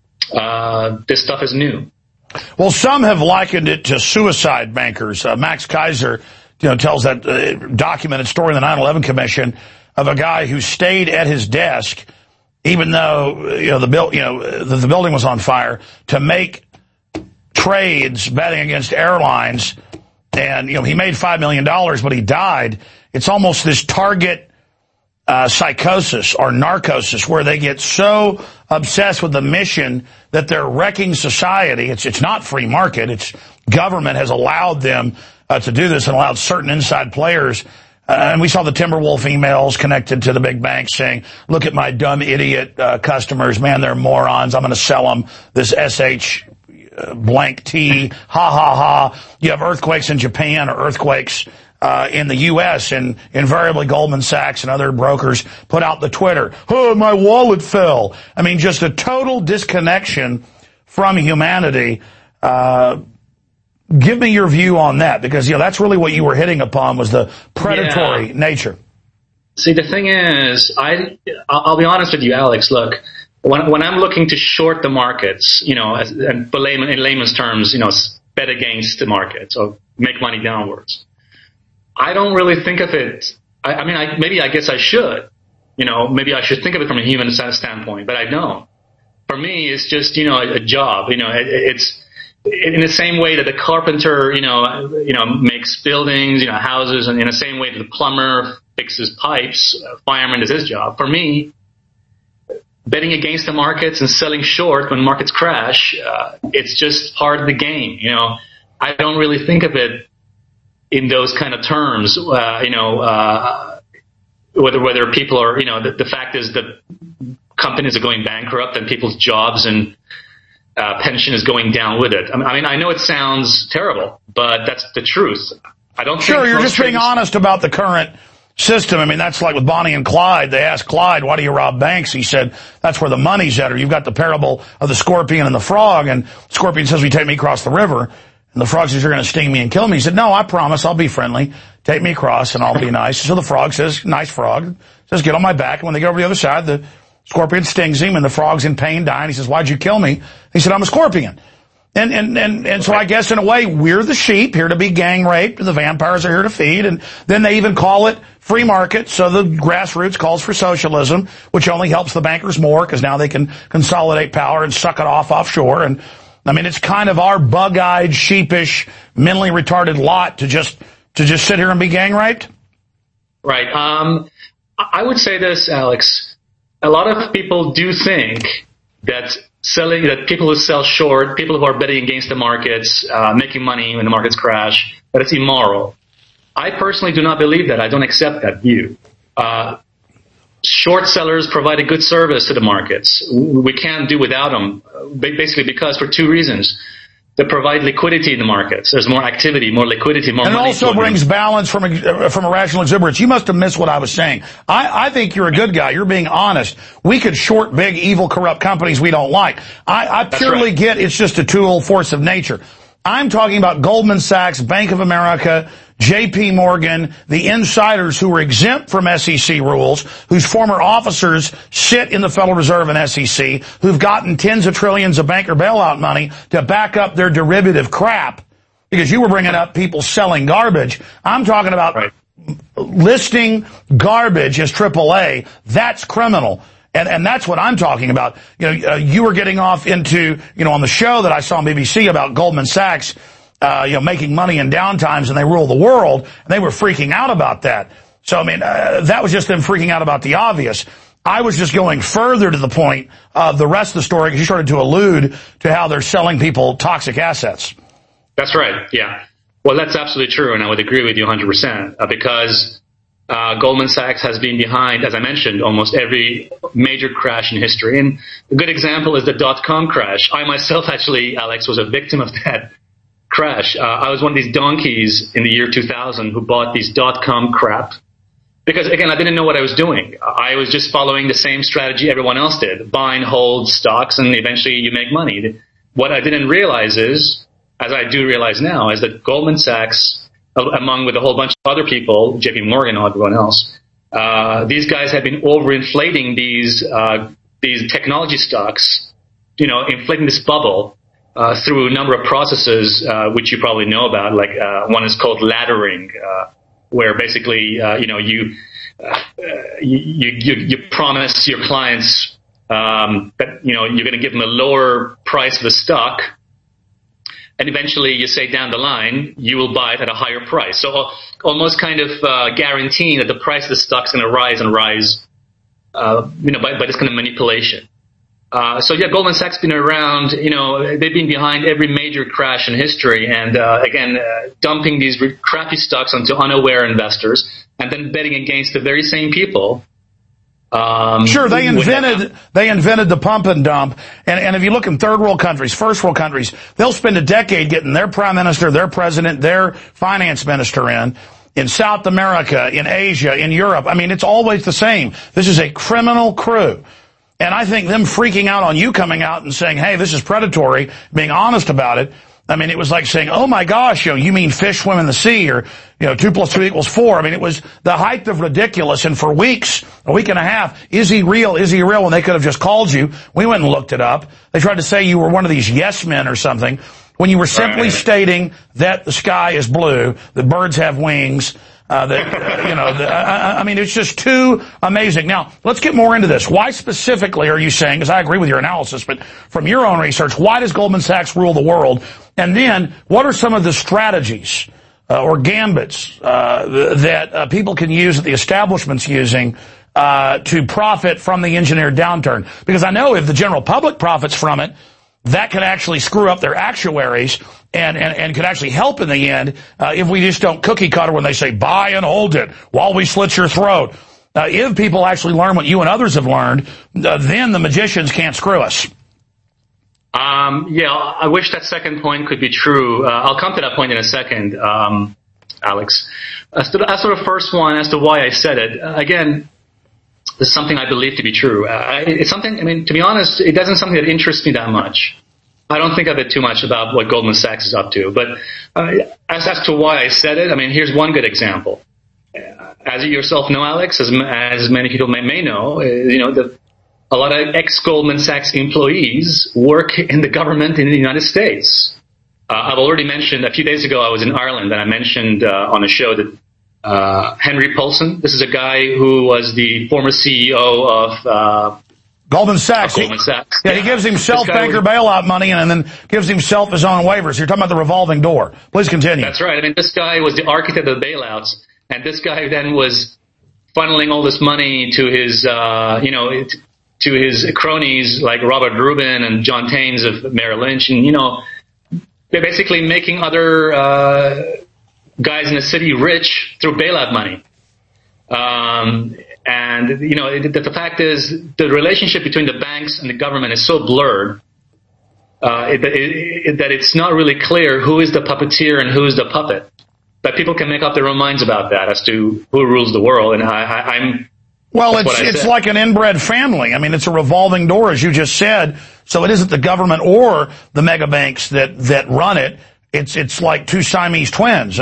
this stuff is new. Well, some have likened it to suicide bankers. Max Kaiser, tells that documented story in the 9/11 Commission of a guy who stayed at his desk, even though the building was on fire, to make trades betting against airlines, and he made $5 million, but he died. It's almost this target psychosis or narcosis where they get so obsessed with the mission that they're wrecking society. It's not free market. It's government has allowed them to do this and allowed certain inside players. And we saw the Timberwolf emails connected to the big banks saying, look at my dumb idiot customers. Man, they're morons. I'm going to sell them this SH blank T. Ha, ha, ha. You have earthquakes in Japan or earthquakes in the U.S. and invariably Goldman Sachs and other brokers put out the Twitter, oh, my wallet fell. I mean, just a total disconnection from humanity. Give me your view on that, because that's really what you were hitting upon, was the predatory nature. See, the thing is, I'll be honest with you, Alex. Look, when I'm looking to short the markets, in layman's terms, bet against the markets or make money downwards, I don't really think of it. I guess I should. Maybe I should think of it from a human standpoint, but I don't. For me, it's just a job. It's in the same way that the carpenter, makes buildings, houses, and in the same way that the plumber fixes pipes, fireman does his job. For me, betting against the markets and selling short when markets crash, it's just part of the game. I don't really think of it in those kind of terms. Whether people are, the fact is that companies are going bankrupt and people's jobs and pension is going down with it. I know it sounds terrible, but that's the truth. I don't think you're just being honest about the current system. That's like with Bonnie and Clyde. They asked Clyde, why do you rob banks? He said, that's where the money's at. Or you've got the parable of the scorpion and the frog, and the scorpion says, will you take me across the river? And the frog says, you're going to sting me and kill me. He said, no, I promise I'll be friendly. Take me across and I'll be nice. So the frog says, nice frog, says, get on my back. And when they go over the other side, the scorpion stings him and the frog's in pain, dying. He says, why'd you kill me? He said, I'm a scorpion. And so I guess in a way, we're the sheep here to be gang raped and the vampires are here to feed. And then they even call it free market. So the grassroots calls for socialism, which only helps the bankers more because now they can consolidate power and suck it off offshore. And it's kind of our bug-eyed, sheepish, mentally retarded lot to just sit here and be gang raped. Right. I would say this, Alex. A lot of people do think that people who sell short, people who are betting against the markets, making money when the markets crash, that it's immoral. I personally do not believe that. I don't accept that view. Short sellers provide a good service to the markets. We can't do without them, basically because for two reasons. They provide liquidity in the markets. There's more activity, more liquidity, more money. And it also brings balance from a rational exuberance. You must have missed what I was saying. I think you're a good guy. You're being honest. We could short big, evil, corrupt companies we don't like. I purely get it's just a tool, force of nature. I'm talking about Goldman Sachs, Bank of America, J.P. Morgan, the insiders who are exempt from SEC rules, whose former officers sit in the Federal Reserve and SEC, who've gotten tens of trillions of banker bailout money to back up their derivative crap. Because you were bringing up people selling garbage. I'm talking about listing garbage as AAA. That's criminal. And that's what I'm talking about. You were getting off into, on the show that I saw on BBC about Goldman Sachs, making money in downtimes and they rule the world. And they were freaking out about that. So, that was just them freaking out about the obvious. I was just going further to the point of the rest of the story because you started to allude to how they're selling people toxic assets. That's right. Yeah. Well, that's absolutely true. And I would agree with you 100% because Goldman Sachs has been behind, as I mentioned, almost every major crash in history. And a good example is the .com crash. I myself, actually, Alex, was a victim of that crash. I was one of these donkeys in the year 2000 who bought these .com crap. Because, again, I didn't know what I was doing. I was just following the same strategy everyone else did. Buy and hold stocks, and eventually you make money. What I didn't realize is, as I do realize now, is that Goldman Sachs, along with a whole bunch of other people, JP Morgan and everyone else, these guys have been overinflating these technology stocks, inflating this bubble through a number of processes, which you probably know about. Like one is called laddering, where basically you promise your clients that you're going to give them a lower price of the stock, and eventually you say down the line you will buy it at a higher price. So almost kind of guaranteeing that the price of the stock's going to rise and rise, by this kind of manipulation. Goldman Sachs been around, they've been behind every major crash in history, and dumping these crappy stocks onto unaware investors and then betting against the very same people. Sure, they invented the pump and dump, and if you look in third world countries, first world countries, they'll spend a decade getting their prime minister, their president, their finance minister in South America, in Asia, in Europe. I mean, it's always the same. This is a criminal crew. And I think them freaking out on you coming out and saying, hey, this is predatory, being honest about it. I mean, it was like saying, oh my gosh, you mean fish swim in the sea, or, 2 + 2 = 4. I mean, it was the height of ridiculous. And for weeks, a week and a half, is he real? Is he real? When they could have just called you. We went and looked it up. They tried to say you were one of these yes men or something, when you were simply stating that the sky is blue, that birds have wings, I mean, it's just too amazing. Now, let's get more into this. Why specifically are you saying, because I agree with your analysis, but from your own research, why does Goldman Sachs rule the world? And then, what are some of the strategies or gambits that people can use, that the establishment's using, to profit from the engineered downturn? Because I know if the general public profits from it, that could actually screw up their actuaries and could actually help in the end if we just don't cookie cutter when they say buy and hold it while we slit your throat. If people actually learn what you and others have learned, then the magicians can't screw us. I wish that second point could be true. I'll come to that point in a second, Alex. As to the first one, as to why I said it, again, this is something I believe to be true. It's something, to be honest, it doesn't something that interests me that much. I don't think of it too much about what Goldman Sachs is up to. But as to why I said it, here's one good example. As you yourself know, Alex, as many people may know, a lot of ex-Goldman Sachs employees work in the government in the United States. I've already mentioned, a few days ago I was in Ireland, and I mentioned on a show that Henry Paulson, this is a guy who was the former CEO of Goldman Sachs. He gives himself banker bailout money and then gives himself his own waivers. You're talking about the revolving door. Please continue. That's right. This guy was the architect of the bailouts, and this guy then was funneling all this money to his, to his cronies like Robert Rubin and John Taines of Merrill Lynch, and they're basically making other guys in the city rich through bailout money. The fact is, the relationship between the banks and the government is so blurred that it's not really clear who is the puppeteer and who is the puppet. But people can make up their own minds about that as to who rules the world. And it's like an inbred family. It's a revolving door, as you just said. So it isn't the government or the mega banks that run it. It's like two Siamese twins.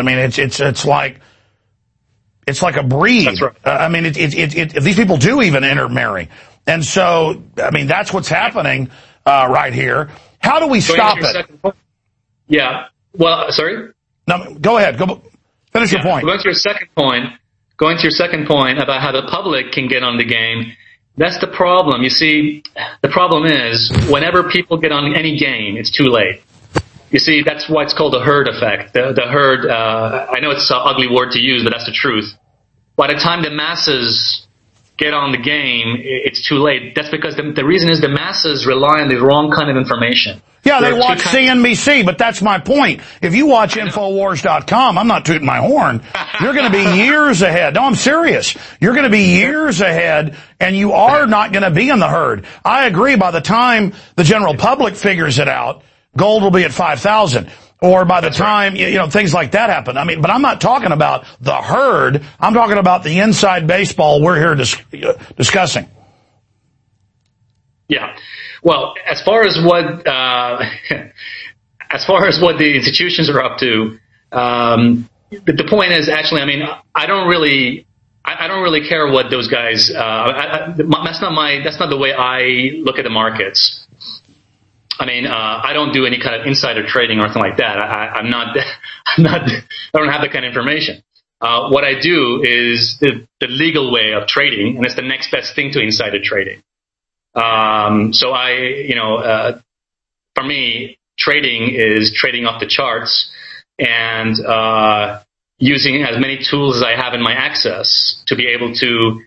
It's like a breed. That's right. These people do even intermarry. And so, that's what's happening right here. How do we stop it? Yeah. Well, sorry? No, go ahead. Finish your point. Going to your second point about how the public can get on the game, that's the problem. You see, the problem is whenever people get on any game, it's too late. You see, that's why it's called the herd effect. The herd, I know it's an ugly word to use, but that's the truth. By the time the masses get on the game, it's too late. That's because the reason is the masses rely on the wrong kind of information. Yeah, they watch CNBC, but that's my point. If you watch Infowars.com, I'm not tooting my horn, you're going to be years ahead. No, I'm serious. You're going to be years ahead, and you are not going to be in the herd. I agree, by the time the general public figures it out, gold will be at 5,000. Or by the time, things like that happen. I mean, but I'm not talking about the herd. I'm talking about the inside baseball we're here discussing. Yeah. Well, as far as what the institutions are up to, the point is actually, I mean, I don't really care what those guys. That's not the way I look at the markets. I mean, I don't do any kind of insider trading or anything like that. I don't have that kind of information. What I do is the legal way of trading, and it's the next best thing to insider trading. So for me, trading is trading off the charts and using as many tools as I have in my access to be able to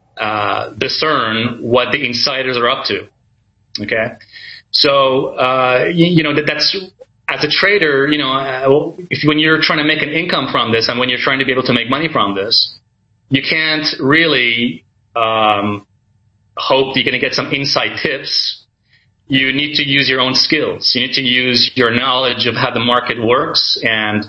discern what the insiders are up to. Okay, so that's as a trader, when you're trying to make an income from this and when you're trying to be able to make money from this, you can't really hope you're going to get some inside tips. You need to use your own skills. You need to use your knowledge of how the market works and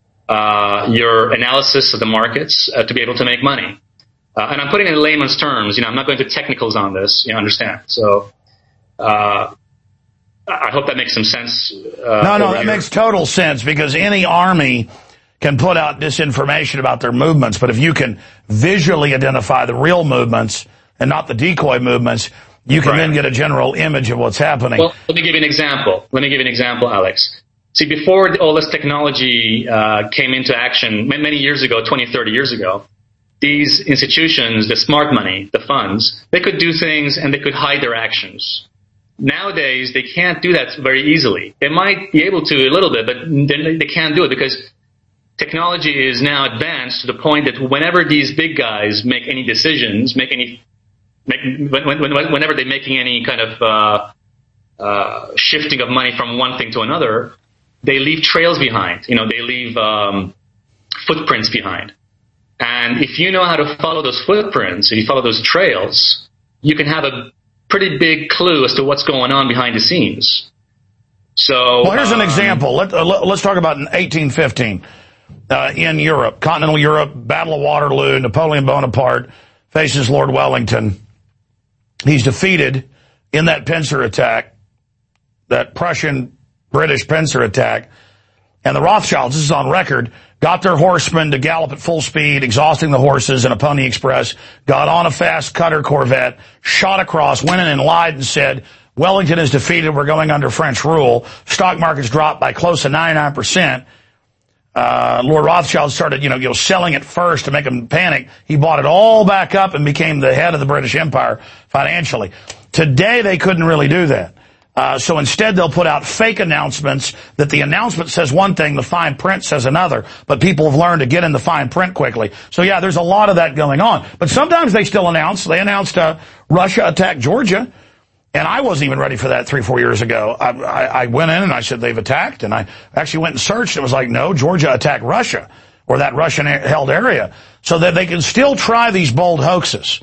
your analysis of the markets to be able to make money. And I'm putting it in layman's terms. I'm not going to technicals on this. You understand? So I hope that makes some sense. No, that makes total sense, because any army can put out disinformation about their movements, but if you can visually identify the real movements and not the decoy movements, you can then get a general image of what's happening. Well, let me give you an example. Alex. See, before all this technology came into action many years ago, 20, 30 years ago, these institutions, the smart money, the funds, they could do things and they could hide their actions. Nowadays, they can't do that very easily. They might be able to a little bit, but they can't do it because technology is now advanced to the point that whenever these big guys make any decisions, whenever they're making any kind of shifting of money from one thing to another, they leave trails behind. They leave footprints behind. And if you know how to follow those footprints, if you follow those trails, you can have a pretty big clue as to what's going on behind the scenes. So, well, here's an example. Let's talk about in 1815 in Europe, continental Europe, Battle of Waterloo. Napoleon Bonaparte faces Lord Wellington. He's defeated in that pincer attack, that Prussian-British pincer attack. And the Rothschilds, this is on record, got their horsemen to gallop at full speed, exhausting the horses in a pony express, got on a fast cutter Corvette, shot across, went in and lied and said, Wellington is defeated, we're going under French rule. Stock markets dropped by close to 99%. Lord Rothschild started, selling it first to make them panic. He bought it all back up and became the head of the British Empire financially. Today, they couldn't really do that. So instead, they'll put out fake announcements that the announcement says one thing, the fine print says another, but people have learned to get in the fine print quickly. So yeah, there's a lot of that going on. But sometimes they still announce. They announced Russia attacked Georgia. And I wasn't even ready for that 3-4 years ago. I went in and I said, they've attacked. And I actually went and searched. It was like, no, Georgia attacked Russia, or that Russian-held area. So that they can still try these bold hoaxes.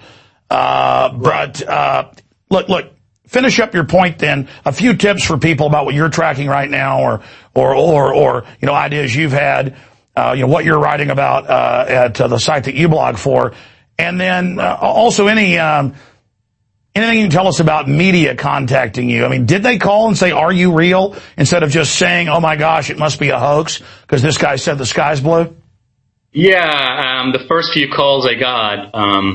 But look, finish up your point then. A few tips for people about what you're tracking right now, or ideas you've had, what you're writing about at the site that you blog for. And then also anything you can tell us about media contacting you? I mean, did they call and say, are you real? Instead of just saying, oh my gosh, it must be a hoax because this guy said the sky's blue? Yeah, the first few calls I got,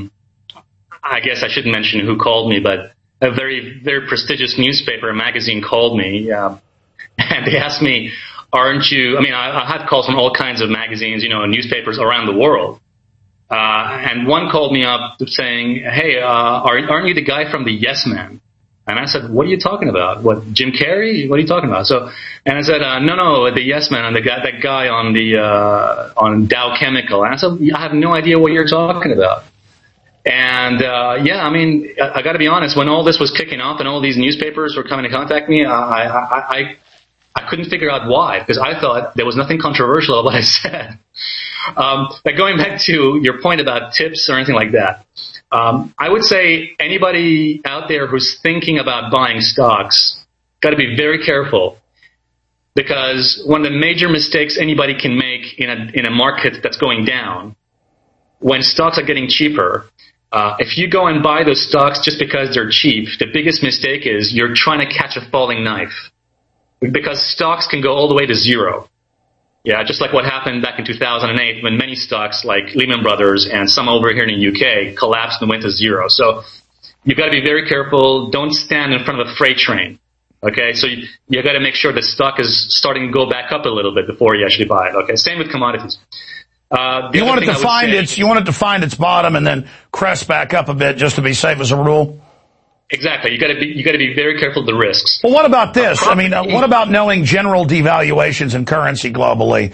I guess I shouldn't mention who called me, but a very, very prestigious newspaper, a magazine called me, and they asked me, aren't you, I had calls from all kinds of magazines, newspapers around the world. And one called me up saying, hey, aren't you the guy from the Yes Man? And I said, what are you talking about? What, Jim Carrey? What are you talking about? And I said, no, the Yes Man, that guy on Dow Chemical. And I said, I have no idea what you're talking about. And, I gotta be honest, when all this was kicking off and all these newspapers were coming to contact me, I couldn't figure out why, because I thought there was nothing controversial about what I said. But going back to your point about tips or anything like that, I would say anybody out there who's thinking about buying stocks got to be very careful. because one of the major mistakes anybody can make in a market that's going down, when stocks are getting cheaper, if you go and buy those stocks just because they're cheap, the biggest mistake is you're trying to catch a falling knife, because stocks can go all the way to zero. Yeah, just like what happened back in 2008 when many stocks like Lehman Brothers and some over here in the UK collapsed and went to zero. So you've got to be very careful. Don't stand in front of a freight train. Okay, so you got to make sure the stock is starting to go back up a little bit before you actually buy it. Okay, same with commodities. You want it to find its bottom and then crest back up a bit just to be safe as a rule? Exactly. You got to be very careful of the risks. Well, what about this? What about knowing general devaluations in currency globally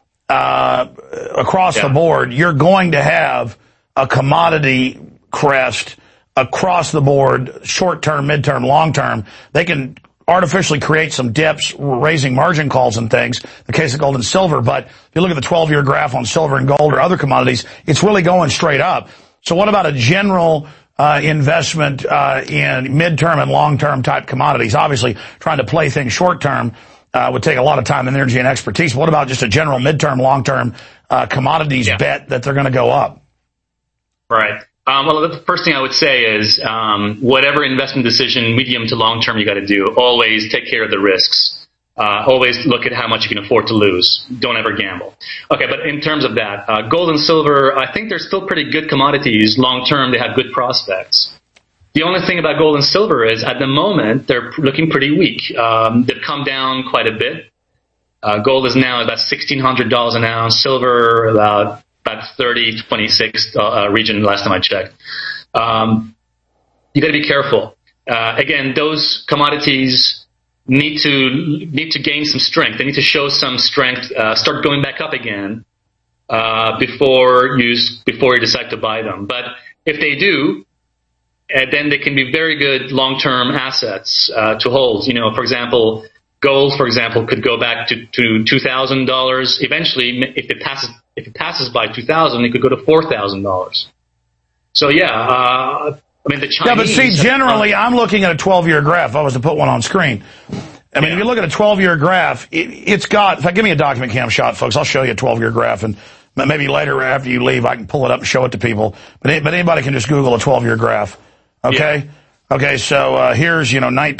across the board? You're going to have a commodity crest across the board, short term, midterm, long term. They can artificially create some dips, raising margin calls and things, the case of gold and silver. But if you look at the 12-year graph on silver and gold or other commodities, it's really going straight up. So what about a general investment in midterm and long-term type commodities? Obviously, trying to play things short-term would take a lot of time and energy and expertise. What about just a general midterm, long-term commodities bet that they're going to go up? Right. Well, the first thing I would say is whatever investment decision, medium to long-term, you got to do, always take care of the risks. Always look at how much you can afford to lose. Don't ever gamble. Okay, but in terms of that, gold and silver, I think they're still pretty good commodities. Long term, they have good prospects. The only thing about gold and silver is, at the moment, they're looking pretty weak. They've come down quite a bit. Gold is now about $1,600 an ounce. Silver about 30, 26 region last time I checked. You got to be careful. Again, those commodities need to gain some strength. They need to show some strength, start going back up again before you decide to buy them. But if they do, then they can be very good long-term assets to hold. You know, for example, gold, could go back to $2,000 eventually. If it passes by $2,000, it could go to $4,000. So the Chinese... Yeah, but see, generally, I'm looking at a 12-year graph. If I was to put one on screen. If you look at a 12-year graph, it's got... In fact, give me a document cam shot, folks. I'll show you a 12-year graph, and maybe later after you leave, I can pull it up and show it to people. But anybody can just Google a 12-year graph. Okay? Yeah. Okay, so here's,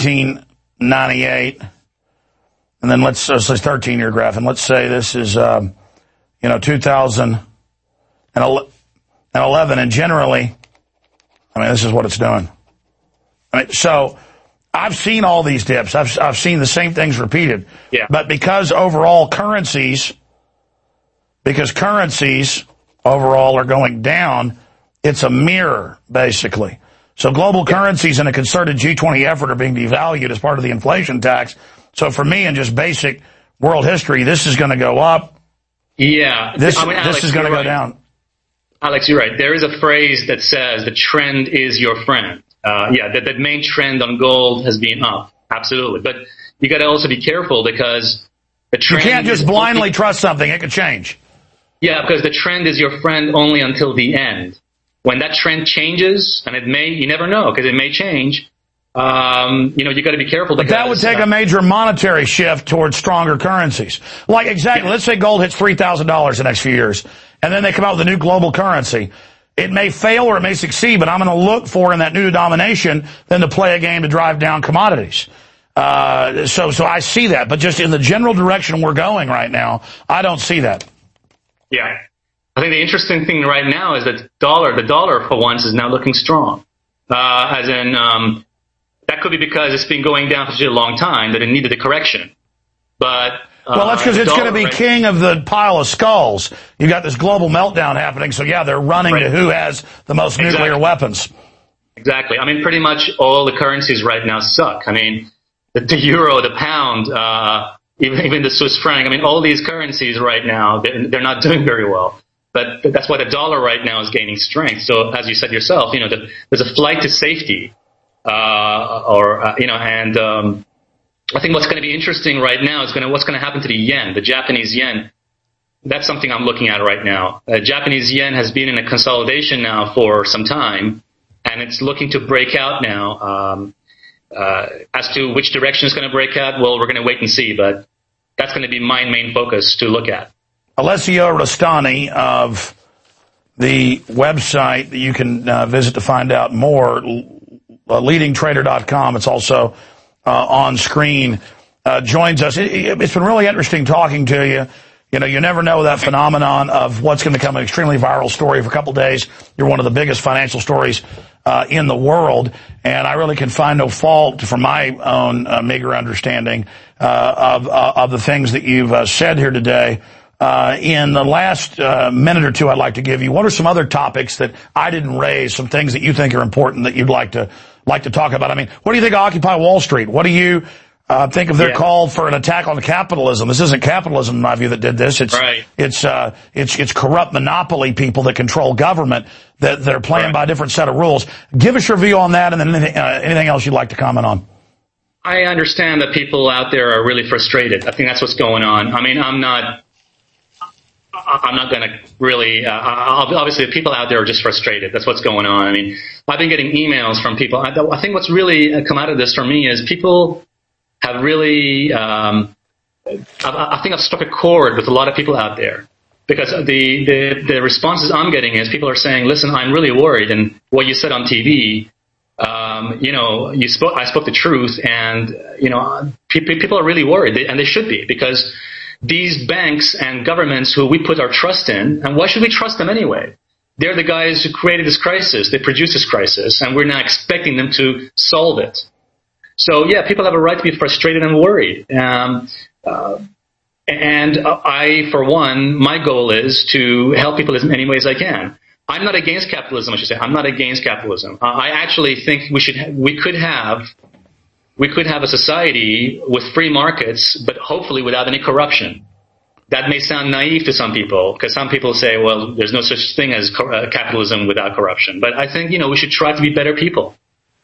1998. And then let's say 13-year graph. And let's say this is, 2011. And generally... this is what it's doing. So I've seen all these dips. I've seen the same things repeated. Yeah. But because currencies overall are going down, it's a mirror, basically. So global currencies in a concerted G20 effort are being devalued as part of the inflation tax. So for me, in just basic world history, this is going to go up. Yeah. This is going to go down. Alex, you're right. There is a phrase that says the trend is your friend. That main trend on gold has been up. Absolutely. But you got to also be careful, because the trend... You can't just blindly trust something. It could change. Yeah, because the trend is your friend only until the end. When that trend changes, and you never know, because it may change, you got to be careful. But that would take a major monetary shift towards stronger currencies. Like, exactly, let's say gold hits $3,000 the next few years. And then they come out with a new global currency. It may fail or it may succeed, but I'm going to look for in that new denomination then to play a game to drive down commodities. So I see that, but just in the general direction we're going right now, I don't see that. Yeah. I think the interesting thing right now is that the dollar for once is now looking strong. That could be because it's been going down for such a long time that it needed a correction. But well, that's because it's going to be king of the pile of skulls. You got this global meltdown happening, so they're running to who has the most nuclear weapons. Exactly. Pretty much all the currencies right now suck. The euro, the pound, even the Swiss franc. All these currencies right now, they're not doing very well. But that's why the dollar right now is gaining strength. So as you said yourself, there's a flight to safety, I think what's going to be interesting right now is what's going to happen to the yen, the Japanese yen. That's something I'm looking at right now. Japanese yen has been in a consolidation now for some time, and it's looking to break out now. As to which direction it's going to break out, well, we're going to wait and see. But that's going to be my main focus to look at. Alessio Rostani of the website that you can visit to find out more, leadingtrader.com. It's also on screen. Joins us. It's been really interesting talking to you. You know, you never know that phenomenon of what's going to become an extremely viral story for a couple of days. You're one of the biggest financial stories in the world, and I really can find no fault from my own meager understanding of the things that you've said here today. In the last minute or two I'd like to give you, what are some other topics that I didn't raise, some things that you think are important that you'd like to talk about? I mean, what do you think of Occupy Wall Street? What do you think of their call for an attack on capitalism? This isn't capitalism, in my view, that did this. It's corrupt monopoly people that control government that are playing by a different set of rules. Give us your view on that, and then anything else you'd like to comment on. I understand that people out there are really frustrated. I think that's what's going on. I mean, I'm not going to really, obviously the people out there are just frustrated. That's what's going on. I mean, I've been getting emails from people. I think what's really come out of this for me is people have really, I think I've struck a chord with a lot of people out there, because the responses I'm getting is people are saying, listen, I'm really worried, and what you said on TV, I spoke the truth, and, people are really worried, and they should be, because these banks and governments who we put our trust in, and why should we trust them anyway? They're the guys who created this crisis. They produced this crisis, and we're now expecting them to solve it. So, yeah, people have a right to be frustrated and worried. And I, for one, my goal is to help people in many ways I can. I'm not against capitalism, I should say. I'm not against capitalism. I actually think we could have a society with free markets, but hopefully without any corruption. That may sound naive to some people, because some people say, well, there's no such thing as capitalism without corruption. But I think, we should try to be better people.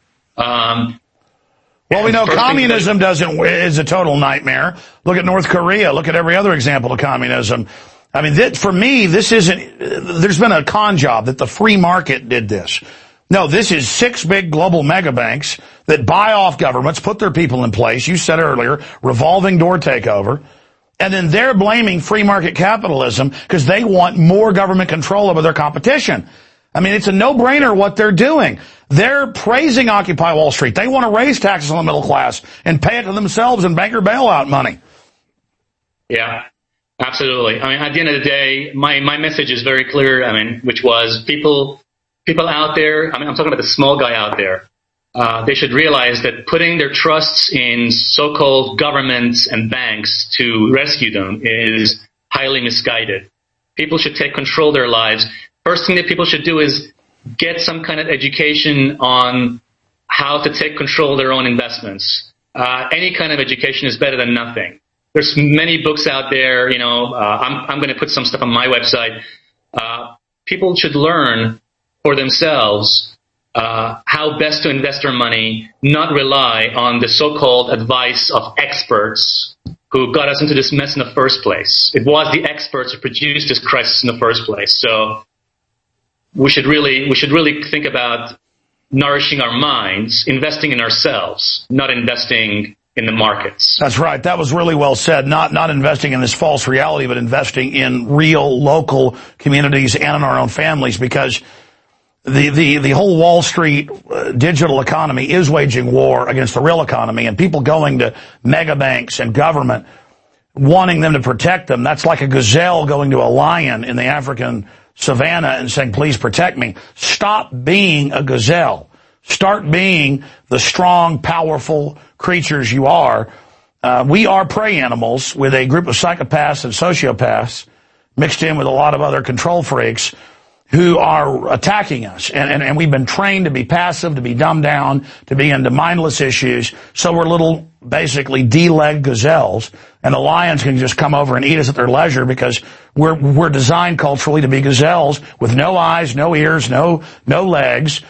Well, we know communism is a total nightmare. Look at North Korea. Look at every other example of communism. I mean, for me, there's been a con job that the free market did this. No, this is 6 big global mega banks that buy off governments, put their people in place. You said earlier, revolving door takeover. And then they're blaming free market capitalism because they want more government control over their competition. I mean, it's a no-brainer what they're doing. They're praising Occupy Wall Street. They want to raise taxes on the middle class and pay it to themselves in banker bailout money. Yeah, absolutely. I mean, at the end of the day, my message is very clear. I mean, which was people out there, I mean, I'm talking about the small guy out there. They should realize that putting their trusts in so-called governments and banks to rescue them is highly misguided. People should take control of their lives. First thing that people should do is get some kind of education on how to take control of their own investments. Any kind of education is better than nothing. There's many books out there. I'm going to put some stuff on my website. People should learn for themselves how best to invest their money, not rely on the so-called advice of experts who got us into this mess in the first place. It was the experts who produced this crisis in the first place. So we should really think about nourishing our minds, investing in ourselves, not investing in the markets. That's right. That was really well said. Not investing in this false reality, but investing in real local communities and in our own families, because the whole Wall Street digital economy is waging war against the real economy, and people going to mega banks and government wanting them to protect them. That's like a gazelle going to a lion in the African savannah and saying, please protect me. Stop being a gazelle. Start being the strong, powerful creatures you are. We are prey animals with a group of psychopaths and sociopaths mixed in with a lot of other control freaks who are attacking us. And we've been trained to be passive, to be dumbed down, to be into mindless issues. So we're little, basically, D-legged gazelles. And the lions can just come over and eat us at their leisure because we're designed culturally to be gazelles with no eyes, no ears, no legs.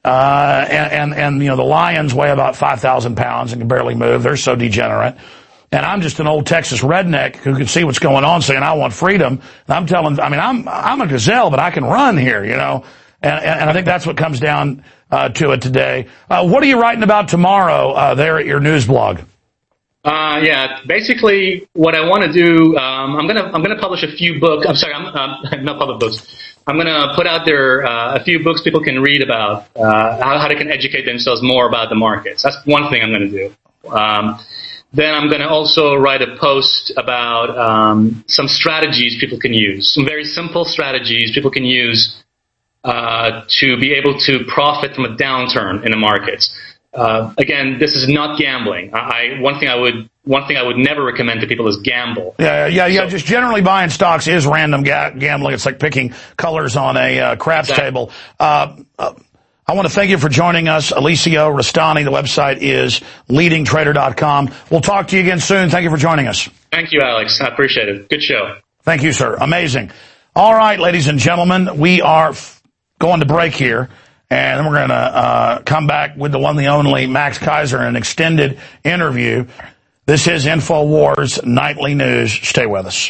And the lions weigh about 5,000 pounds and can barely move. They're so degenerate. And I'm just an old Texas redneck who can see what's going on saying, I want freedom. And I'm a gazelle, but I can run here, And I think that's what comes down to it today. What are you writing about tomorrow there at your news blog? Yeah, basically what I want to do, I'm gonna publish a few books. I'm sorry, I'm not public books. I'm gonna put out there a few books people can read about how they can educate themselves more about the markets. That's one thing I'm gonna do. Then I'm gonna also write a post about some strategies people can use, some very simple strategies people can use to be able to profit from a downturn in the markets. Again, this is not gambling. One thing I would never recommend to people is gamble. Yeah. Just generally buying stocks is random gambling. It's like picking colors on a craps table. I want to thank you for joining us, Alessio Rastani. The website is leadingtrader.com. We'll talk to you again soon. Thank you for joining us. Thank you, Alex. I appreciate it. Good show. Thank you, sir. Amazing. All right, ladies and gentlemen, we are going to break here. And then we're going to come back with the one, the only Max Keiser in an extended interview. This is InfoWars Nightly News. Stay with us.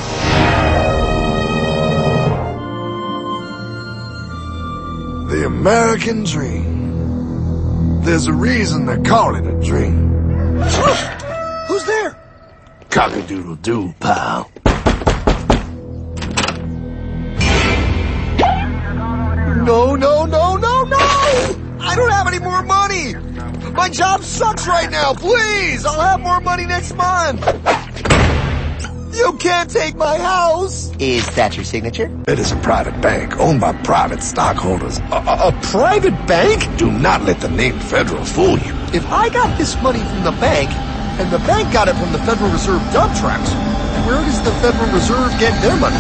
The American dream. There's a reason they call it a dream. Who's there? Cock-a-doodle-doo, pal. No! I don't have any more money! My job sucks right now, please! I'll have more money next month! You can't take my house! Is that your signature? It is a private bank owned by private stockholders. A private bank? Do not let the name Federal fool you. If I got this money from the bank, and the bank got it from the Federal Reserve dump trucks, where does the Federal Reserve get their money?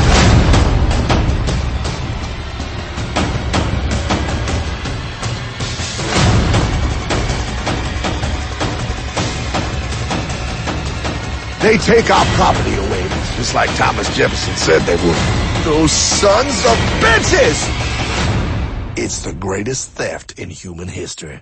They take our property away, just like Thomas Jefferson said they would. Those sons of bitches! It's the greatest theft in human history.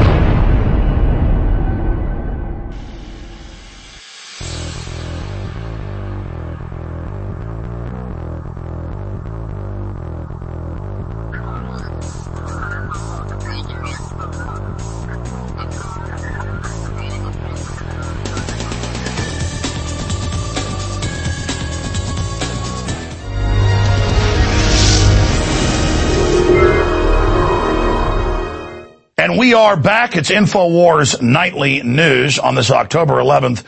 And we are back. It's InfoWars Nightly News on this October 11th,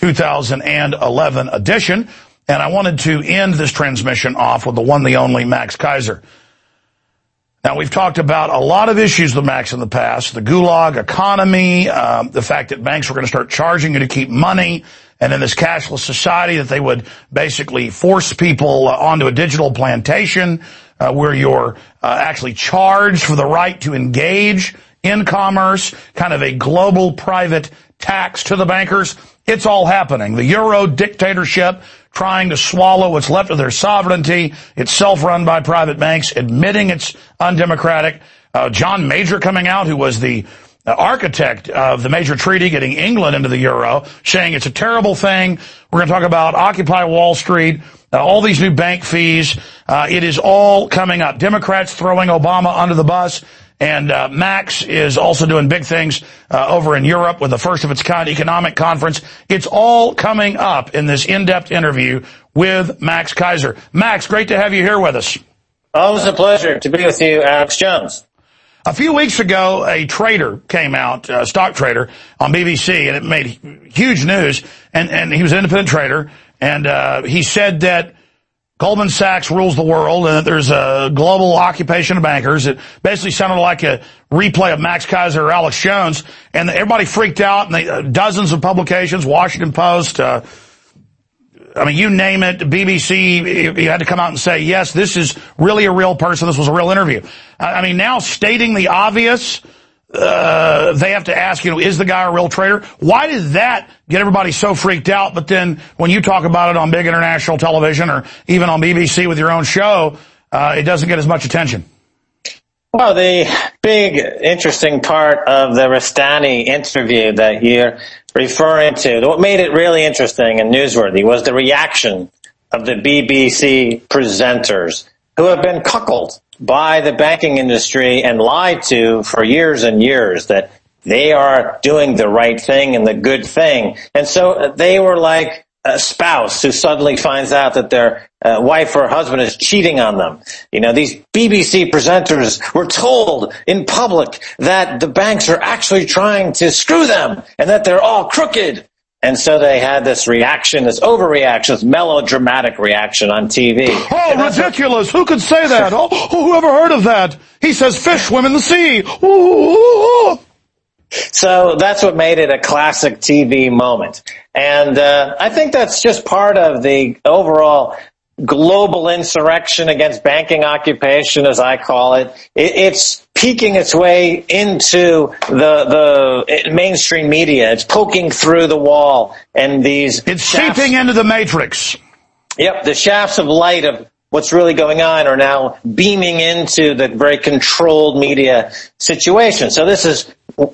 2011 edition. And I wanted to end this transmission off with the one, the only Max Keiser. Now, we've talked about a lot of issues with Max in the past, the gulag economy, the fact that banks were going to start charging you to keep money, and in this cashless society that they would basically force people onto a digital plantation where you're actually charged for the right to engage in commerce, kind of a global private tax to the bankers. It's all happening. The Euro dictatorship trying to swallow what's left of their sovereignty. It's self-run by private banks, admitting it's undemocratic. John Major coming out, who was the architect of the Major Treaty, getting England into the Euro, saying it's a terrible thing. We're going to talk about Occupy Wall Street, all these new bank fees. It is all coming up. Democrats throwing Obama under the bus. And Max is also doing big things over in Europe with the first of its kind economic conference. It's all coming up in this in-depth interview with Max Keiser. Max, great to have you here with us. Always a pleasure to be with you, Alex Jones. A few weeks ago, a trader came out, a stock trader, on BBC, and it made huge news. And he was an independent trader, and he said that Goldman Sachs rules the world, and that there's a global occupation of bankers. It basically sounded like a replay of Max Keiser or Alex Jones, and everybody freaked out, and dozens of publications, Washington Post, I mean, you name it, BBC, you had to come out and say, yes, this is really a real person, this was a real interview. I mean, now stating the obvious, they have to ask, is the guy a real trader? Why did that get everybody so freaked out? But then when you talk about it on big international television or even on BBC with your own show, it doesn't get as much attention. Well, the big interesting part of the Rastani interview that you're referring to, what made it really interesting and newsworthy was the reaction of the BBC presenters who have been cuckolded by the banking industry and lied to for years and years that they are doing the right thing and the good thing. And so they were like a spouse who suddenly finds out that their wife or husband is cheating on them. You know, these BBC presenters were told in public that the banks are actually trying to screw them and that they're all crooked. And so they had this reaction, this overreaction, this melodramatic reaction on TV. Oh, ridiculous. Who could say that? Oh, whoever heard of that? He says fish swim in the sea. Ooh. So that's what made it a classic TV moment. And I think that's just part of the overall global insurrection against banking occupation, as I call it. It's peeking its way into the mainstream media. It's poking through the wall, and it's seeping into the matrix. Yep, the shafts of light of what's really going on are now beaming into the very controlled media situation. So this is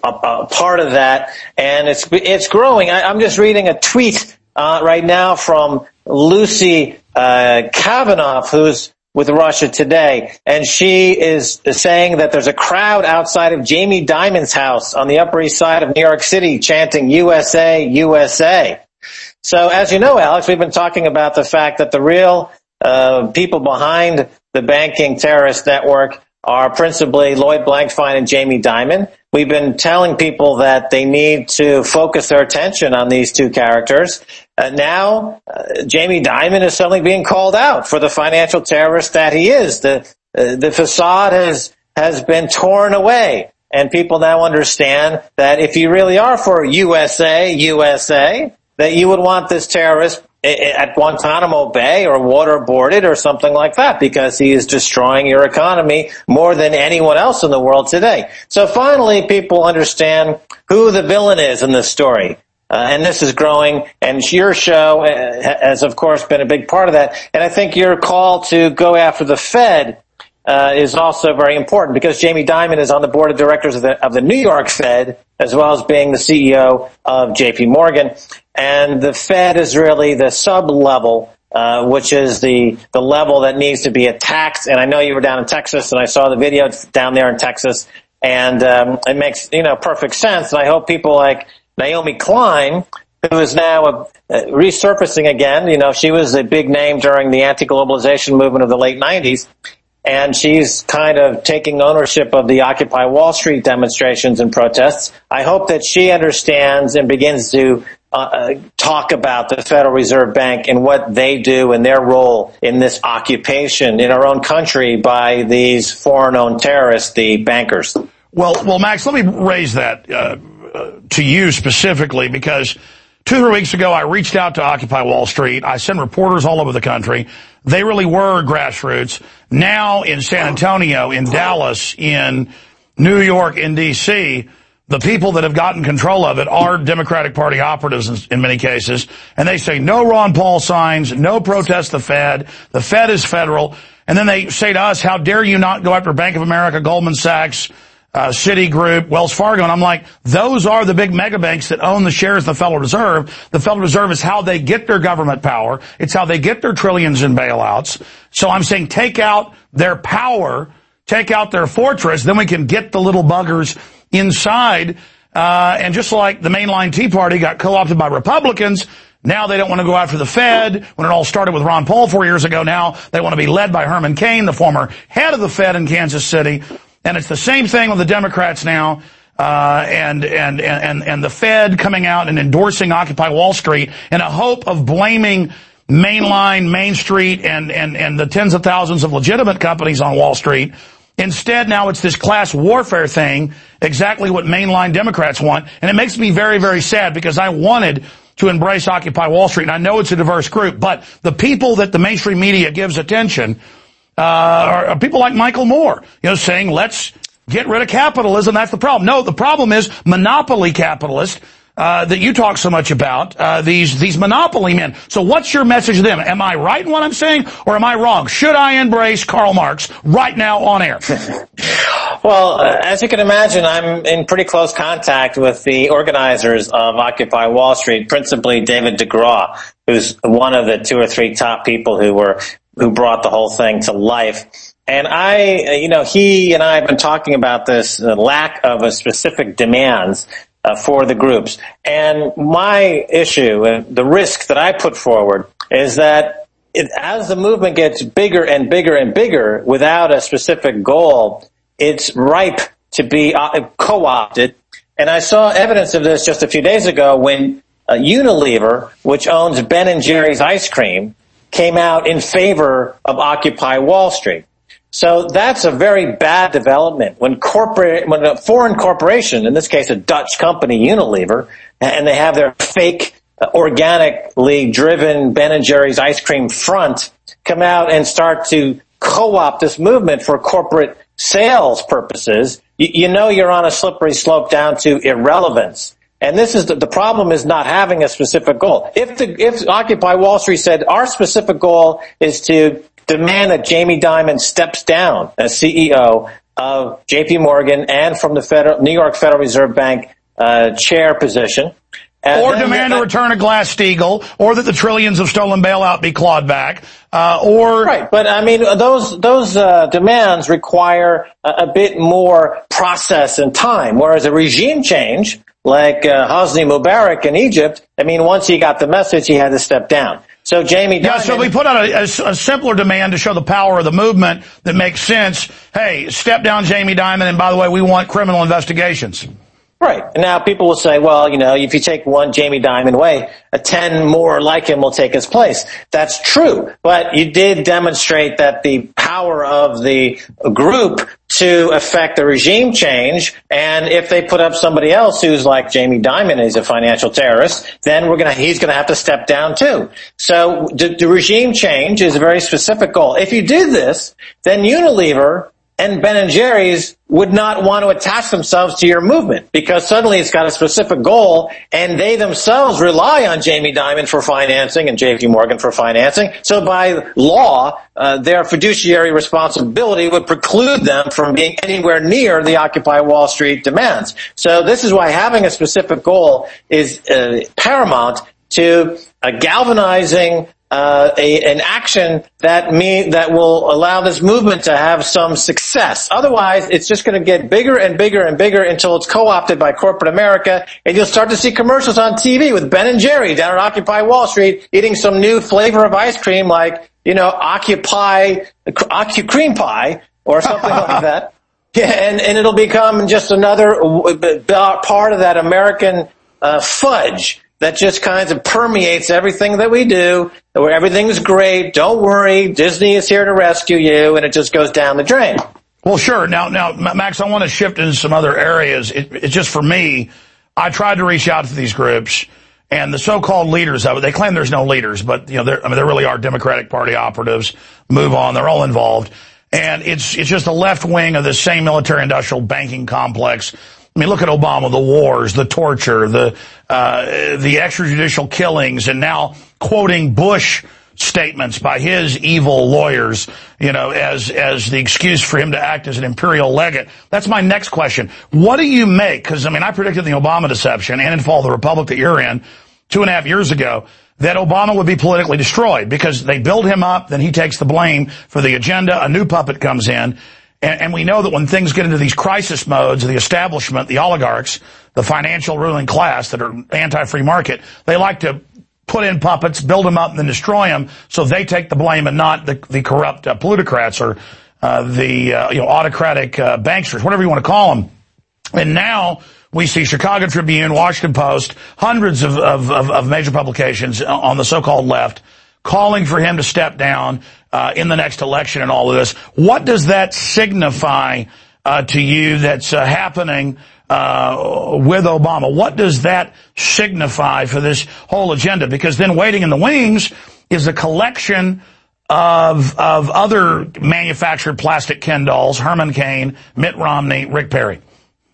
a part of that, and it's growing. I'm just reading a tweet right now from Lucy Kavanaugh, who's with Russia Today, and she is saying that there's a crowd outside of Jamie Dimon's house on the Upper East Side of New York City chanting USA, USA. So as you know, Alex, we've been talking about the fact that the real people behind the banking terrorist network are principally Lloyd Blankfein and Jamie Dimon. We've been telling people that they need to focus their attention on these two characters. Now, Jamie Dimon is suddenly being called out for the financial terrorist that he is. The facade has been torn away, and people now understand that if you really are for USA, USA, that you would want this terrorist at Guantanamo Bay or waterboarded or something like that, because he is destroying your economy more than anyone else in the world today. So finally, people understand who the villain is in this story. And this is growing, and your show has, of course, been a big part of that. And I think your call to go after the Fed is also very important, because Jamie Dimon is on the board of directors of the New York Fed, as well as being the CEO of J.P. Morgan. And the Fed is really the sub-level, which is the level that needs to be attacked. And I know you were down in Texas, and I saw the video down there in Texas, and it makes perfect sense. And I hope people like Naomi Klein, who is now resurfacing again. She was a big name during the anti-globalization movement of the late 90s. And she's kind of taking ownership of the Occupy Wall Street demonstrations and protests. I hope that she understands and begins to talk about the Federal Reserve Bank and what they do and their role in this occupation in our own country by these foreign-owned terrorists, the bankers. Well, Max, let me raise that to you specifically, because 2-3 weeks ago I reached out to Occupy Wall Street. I sent reporters all over the country. They really were grassroots. Now in San Antonio, in Dallas, in New York, in D.C., the people that have gotten control of it are Democratic Party operatives in many cases. And they say no Ron Paul signs, no protest the Fed is federal. And then they say to us, how dare you not go after Bank of America, Goldman Sachs, Citigroup, Wells Fargo. And I'm like, those are the big mega banks that own the shares of the Federal Reserve. The Federal Reserve is how they get their government power. It's how they get their trillions in bailouts. So I'm saying take out their power, take out their fortress, then we can get the little buggers inside. And just like the mainline Tea Party got co-opted by Republicans, now they don't want to go after the Fed. When it all started with Ron Paul 4 years ago, now they want to be led by Herman Cain, the former head of the Fed in Kansas City. And it's the same thing with the Democrats now, and the Fed coming out and endorsing Occupy Wall Street in a hope of blaming Main Street and the tens of thousands of legitimate companies on Wall Street. Instead, now it's this class warfare thing, exactly what mainline Democrats want. And it makes me very, very sad, because I wanted to embrace Occupy Wall Street, and I know it's a diverse group, but the people that the mainstream media gives attention are people like Michael Moore, saying let's get rid of capitalism. That's the problem. No, the problem is monopoly capitalists that you talk so much about, these monopoly men. So what's your message to them? Am I right in what I'm saying, or am I wrong? Should I embrace Karl Marx right now on air? Well, as you can imagine, I'm in pretty close contact with the organizers of Occupy Wall Street, principally David DeGraw, who's one of the 2 or 3 top people who brought the whole thing to life. And he and I have been talking about this lack of a specific demands for the groups. And my issue and the risk that I put forward is that as the movement gets bigger and bigger and bigger without a specific goal, it's ripe to be co-opted. And I saw evidence of this just a few days ago when Unilever, which owns Ben & Jerry's ice cream, came out in favor of Occupy Wall Street. So that's a very bad development when a foreign corporation, in this case a Dutch company, Unilever, and they have their fake, organically driven Ben & Jerry's ice cream front, come out and start to co-opt this movement for corporate sales purposes. You're on a slippery slope down to irrelevance. And this is the problem is not having a specific goal. If Occupy Wall Street said our specific goal is to demand that Jamie Dimon steps down as CEO of J.P. Morgan and from the New York Federal Reserve Bank chair position. Or demand a return of Glass-Steagall, or that the trillions of stolen bailout be clawed back, Right, but I mean, those demands require a bit more process and time, whereas a regime change, like Hosni Mubarak in Egypt, I mean, once he got the message, he had to step down. So Jamie Dimon... Yeah, so we put out a simpler demand to show the power of the movement that makes sense. Hey, step down Jamie Dimon, and by the way, we want criminal investigations. Right. And now people will say, well, if you take one Jamie Dimon away, 10 more like him will take his place. That's true. But you did demonstrate that the power of the group to affect the regime change, and if they put up somebody else who's like Jamie Dimon, is a financial terrorist, then he's gonna have to step down too. So the regime change is a very specific goal. If you did this, then Unilever and Ben & Jerry's would not want to attach themselves to your movement because suddenly it's got a specific goal and they themselves rely on Jamie Dimon for financing and J.P. Morgan for financing. So by law, their fiduciary responsibility would preclude them from being anywhere near the Occupy Wall Street demands. So this is why having a specific goal is paramount to galvanizing an action that will allow this movement to have some success. Otherwise, it's just going to get bigger and bigger and bigger until it's co-opted by corporate America, and you'll start to see commercials on TV with Ben & Jerry down at Occupy Wall Street eating some new flavor of ice cream like, Occupy cream pie or something like that. Yeah, and it'll become just another part of that American fudge that just kind of permeates everything that we do, where everything's great, don't worry, Disney is here to rescue you, and it just goes down the drain. Well, sure. Now, Max, I want to shift into some other areas. It's just for me, I tried to reach out to these groups, and the so-called leaders of it, they claim there's no leaders, but, there really are Democratic Party operatives, Move On, they're all involved. And it's just the left wing of the same military-industrial banking complex. I mean, look at Obama, the wars, the torture, the extrajudicial killings, and now quoting Bush statements by his evil lawyers, as the excuse for him to act as an imperial legate. That's my next question. What do you make? Because, I predicted the Obama deception and in fall the republic that you're in 2.5 years ago that Obama would be politically destroyed because they build him up, then he takes the blame for the agenda, a new puppet comes in. And we know that when things get into these crisis modes, the establishment, the oligarchs, the financial ruling class that are anti-free market, they like to put in puppets, build them up, and then destroy them so they take the blame and not the corrupt plutocrats or the autocratic banksters, whatever you want to call them. And now we see Chicago Tribune, Washington Post, hundreds of major publications on the so-called left calling for him to step down in the next election and all of this. What does that signify to you that's happening with Obama? What does that signify for this whole agenda? Because then waiting in the wings is a collection of other manufactured plastic Ken dolls, Herman Cain, Mitt Romney, Rick Perry.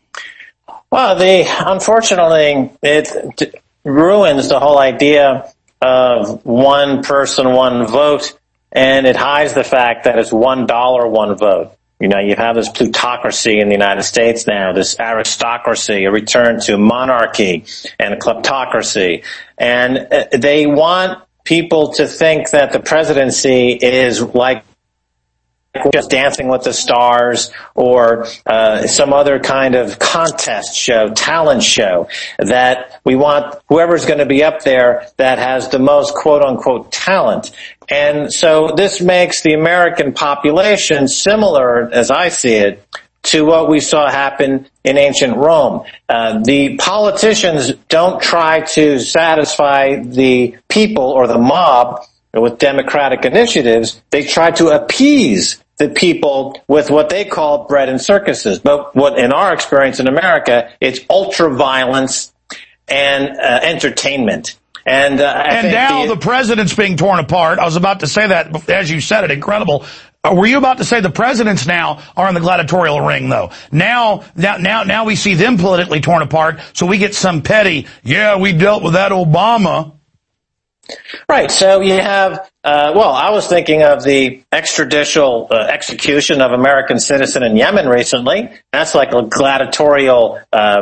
Well, unfortunately, it ruins the whole idea of one person, one vote, and it hides the fact that it's $1, one vote. You have this plutocracy in the United States now, this aristocracy, a return to monarchy and a kleptocracy. And they want people to think that the presidency is like just Dancing with the Stars or some other kind of contest show, talent show, that we want whoever's going to be up there that has the most quote-unquote talent. And so this makes the American population similar, as I see it, to what we saw happen in ancient Rome. The politicians don't try to satisfy the people or the mob with democratic initiatives. They try to appease the people with what they call bread and circuses. But what, in our experience in America, it's ultra-violence and entertainment. And now the president's being torn apart. I was about to say that as you said it. Incredible. Were you about to say the presidents now are in the gladiatorial ring, though? Now we see them politically torn apart, so we get some petty, we dealt with that Obama. Right, so you have, I was thinking of the extrajudicial execution of American citizen in Yemen recently. That's like a gladiatorial,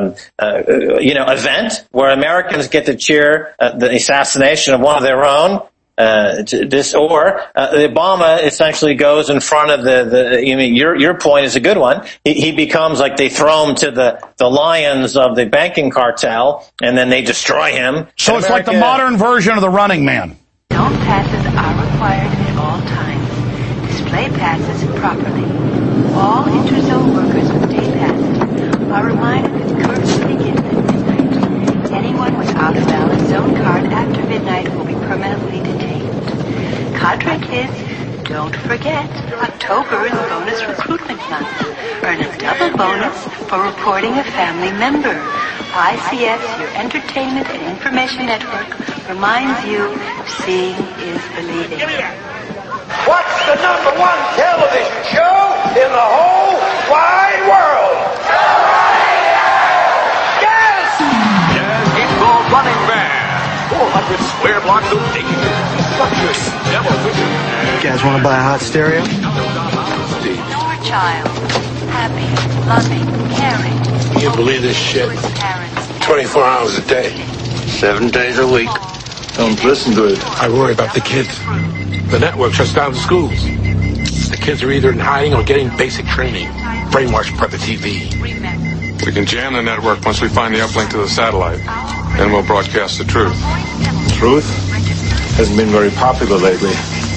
event where Americans get to cheer the assassination of one of their own. Obama essentially goes in front of your point is a good one. He becomes like they throw him to the lions of the banking cartel and then they destroy him. So it's like the modern version of the Running Man. Zone passes are required at all times. Display passes properly. All interzone workers with day passes are reminded that courtesy begins at midnight. Anyone without a valid zone card after midnight will be permanently detained. Cadre kids, don't forget, October is bonus recruitment month. Earn a double bonus for reporting a family member. ICS, your entertainment and information network, reminds you seeing is believing. What's the #1 television show in the whole wide world? Yes! Jazz 8-ball running back. 400 square blocks of danger. Structures, demolition. You guys want to buy a hot stereo? Your child, happy, loving, caring. You can't believe this shit. 24 hours a day. 7 days a week. Don't listen to it. I worry about the kids. The network shuts down the schools. The kids are either in hiding or getting basic training. Brainwashed by the TV. We can jam the network once we find the uplink to the satellite. Then we'll broadcast the truth. Truth? Hasn't been very popular lately.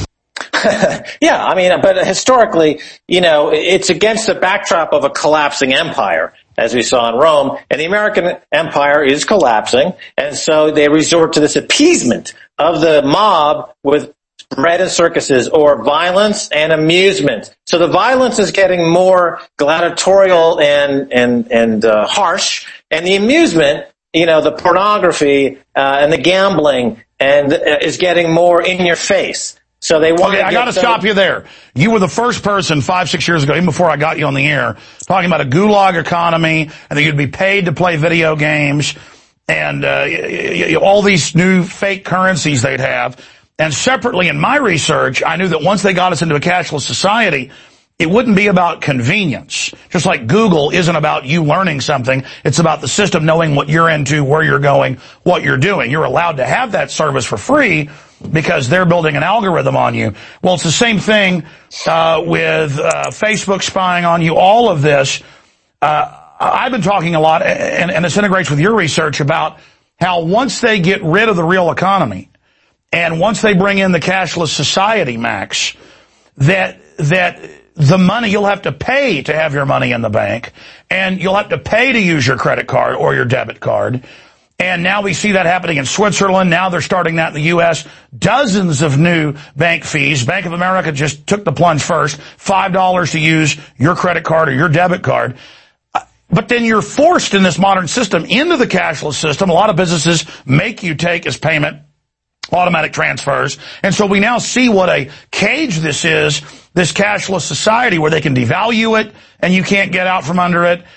But historically, it's against the backdrop of a collapsing empire, as we saw in Rome, and the American empire is collapsing, and so they resort to this appeasement of the mob with bread and circuses, or violence and amusement. So the violence is getting more gladiatorial and harsh, and the amusement, the pornography and the gambling, and is getting more in your face. So they want. Okay, I got to stop you there. You were the first person 5-6 years ago, even before I got you on the air, talking about a gulag economy and that you'd be paid to play video games and all these new fake currencies they'd have. And separately, in my research, I knew that once they got us into a cashless society, it wouldn't be about convenience. Just like Google isn't about you learning something, it's about the system knowing what you're into, where you're going, what you're doing. You're allowed to have that service for free because they're building an algorithm on you. Well, it's the same thing with Facebook spying on you, all of this. I've been talking a lot, and this integrates with your research, about how once they get rid of the real economy, and once they bring in the cashless society, Max, that the money, you'll have to pay to have your money in the bank, and you'll have to pay to use your credit card or your debit card. And now we see that happening in Switzerland. Now they're starting that in the U.S. Dozens of new bank fees. Bank of America just took the plunge first. $5 to use your credit card or your debit card. But then you're forced in this modern system into the cashless system. A lot of businesses make you take as payment automatic transfers. And so we now see what a cage this is, this cashless society where they can devalue it and you can't get out from under it,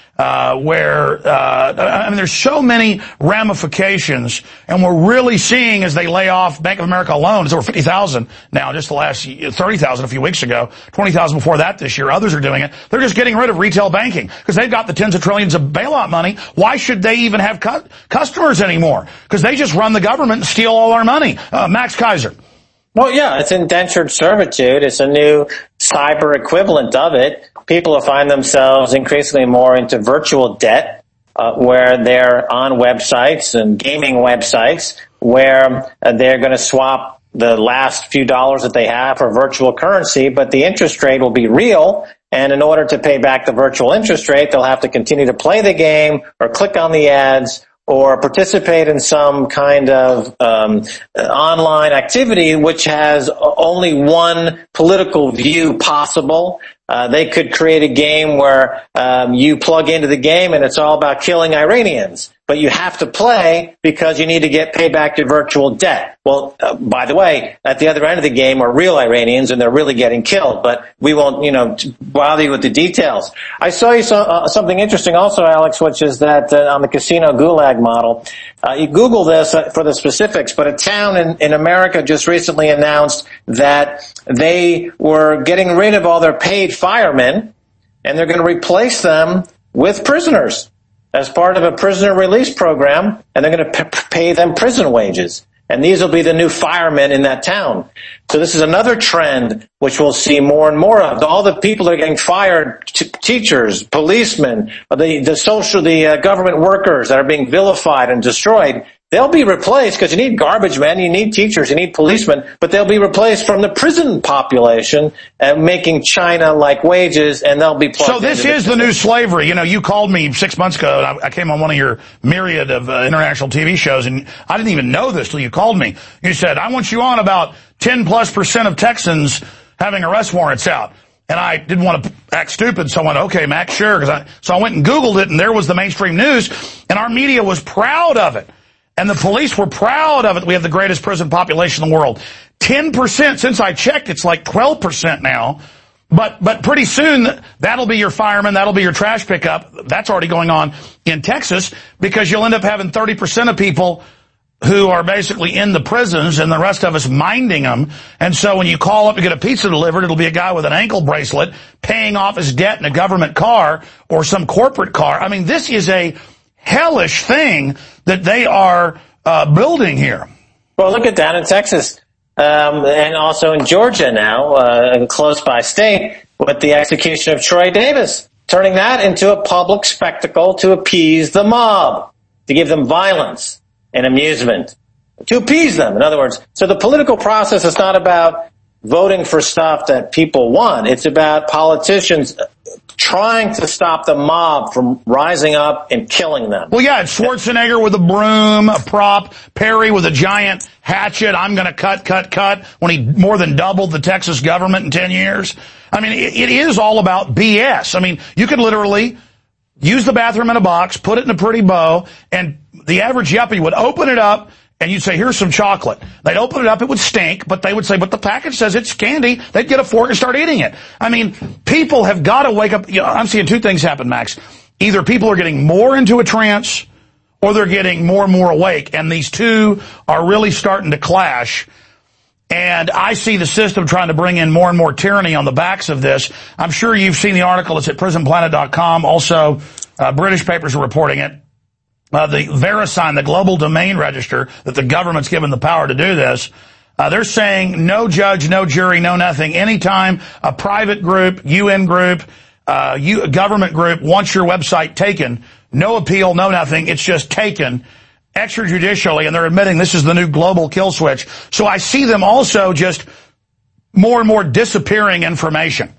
there's so many ramifications, and we're really seeing as they lay off Bank of America alone, it's over 50,000 now, just the last 30,000 a few weeks ago, 20,000 before that this year. Others are doing it. They're just getting rid of retail banking because they've got the tens of trillions of bailout money. Why should they even have customers anymore? Because they just run the government and steal all our money. Max Keiser. Well, yeah, it's indentured servitude. It's a new cyber equivalent of it. People will find themselves increasingly more into virtual debt, where they're on websites and gaming websites where they're going to swap the last few dollars that they have for virtual currency, but the interest rate will be real. And in order to pay back the virtual interest rate, they'll have to continue to play the game or click on the ads or participate in some kind of online activity which has only one political view possible. They could create a game where you plug into the game and it's all about killing Iranians. But you have to play because you need to get paid back your virtual debt. Well, by the way, at the other end of the game are real Iranians and they're really getting killed. But we won't, bother you with the details. I saw you something interesting also, Alex, which is that on the casino gulag model, you Google this for the specifics, but a town in America just recently announced that they were getting rid of all their paid firemen and they're going to replace them with prisoners as part of a prisoner release program, and they're going to pay them prison wages. And these will be the new firemen in that town. So this is another trend which we'll see more and more of. All the people that are getting fired, teachers, policemen, the government workers that are being vilified and destroyed, they'll be replaced because you need garbage men, you need teachers, you need policemen, but they'll be replaced from the prison population making China-like wages, and they'll be plugged So this is the new slavery. You called me 6 months ago, and I came on one of your myriad of international TV shows, and I didn't even know this till you called me. You said, I want you on about 10+% of Texans having arrest warrants out. And I didn't want to act stupid, so I went, okay, Max, sure. So I went and Googled it, and there was the mainstream news, and our media was proud of it. And the police were proud of it. We have the greatest prison population in the world. 10%, since I checked, it's like 12% now. But pretty soon, that'll be your fireman, that'll be your trash pickup. That's already going on in Texas, because you'll end up having 30% of people who are basically in the prisons and the rest of us minding them. And so when you call up to get a pizza delivered, it'll be a guy with an ankle bracelet paying off his debt in a government car or some corporate car. I mean, this is a hellish thing that they are building here. Well, look at that in Texas, and also in Georgia now, a close by state, with the execution of Troy Davis, turning that into a public spectacle to appease the mob, to give them violence and amusement, to appease them, in other words. So the political process is not about voting for stuff that people want. It's about politicians trying to stop the mob from rising up and killing them. Well, yeah, it's Schwarzenegger with a broom, a prop, Perry with a giant hatchet. I'm going to cut, when he more than doubled the Texas government in 10 years. I mean, it is all about BS. I mean, you could literally use the bathroom in a box, put it in a pretty bow, and the average yuppie would open it up, and you'd say, here's some chocolate. They'd open it up, it would stink, but they would say, but the package says it's candy. They'd get a fork and start eating it. I mean, people have got to wake up. I'm seeing two things happen, Max. Either people are getting more into a trance, or they're getting more and more awake, and these two are really starting to clash. And I see the system trying to bring in more and more tyranny on the backs of this. I'm sure you've seen the article. It's at prisonplanet.com. Also, British papers are reporting it. The VeriSign, the global domain register that the government's given the power to do this, they're saying no judge, no jury, no nothing. Anytime a private group, UN group, a government group wants your website taken, no appeal, no nothing. It's just taken extrajudicially, and they're admitting this is the new global kill switch. So I see them also just more and more disappearing information.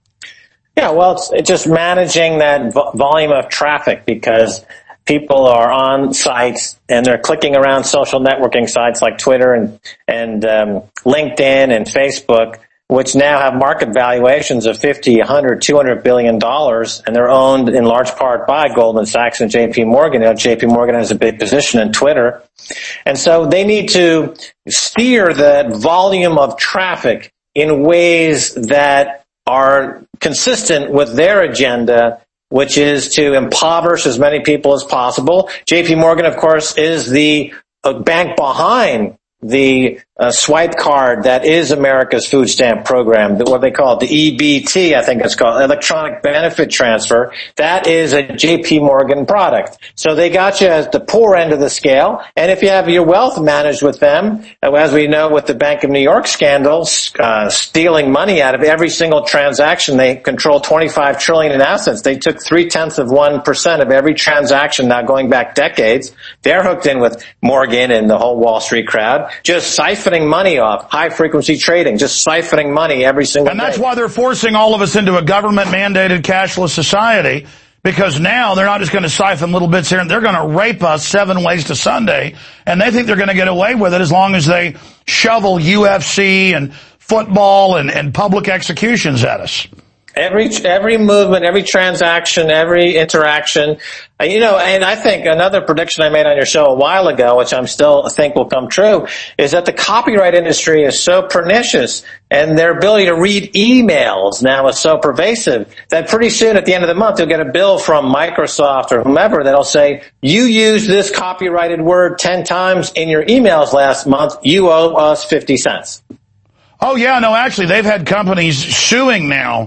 Yeah, well, it's just managing that volume of traffic, because people are on sites and they're clicking around social networking sites like Twitter and LinkedIn and Facebook, which now have market valuations of 50, 100, 200 billion dollars, and they're owned in large part by Goldman Sachs and JP Morgan. JP Morgan has a big position in Twitter. And so they need to steer that volume of traffic in ways that are consistent with their agenda, which is to impoverish as many people as possible. JP Morgan, of course, is the bank behind the swipe card that is America's food stamp program, what they call it, the EBT, I think it's called, electronic benefit transfer. That is a JP Morgan product. So they got you at the poor end of the scale, and if you have your wealth managed with them, as we know with the Bank of New York scandals, stealing money out of every single transaction, they control $25 trillion in assets. They took 0.3% of every transaction now going back decades. They're hooked in with Morgan and the whole Wall Street crowd, just siphoning money off, high-frequency trading, just siphoning money every single day. And that's why they're forcing all of us into a government-mandated cashless society, because now they're not just going to siphon little bits here, and they're going to rape us 7 ways to Sunday, and they think they're going to get away with it as long as they shovel UFC and football and public executions at us. Every movement, every transaction, every interaction, and I think another prediction I made on your show a while ago, which I think will come true, is that the copyright industry is so pernicious and their ability to read emails now is so pervasive that pretty soon at the end of the month you'll get a bill from Microsoft or whomever that'll say, you used this copyrighted word 10 times in your emails last month, you owe us 50 cents. Oh yeah, no, actually they've had companies suing now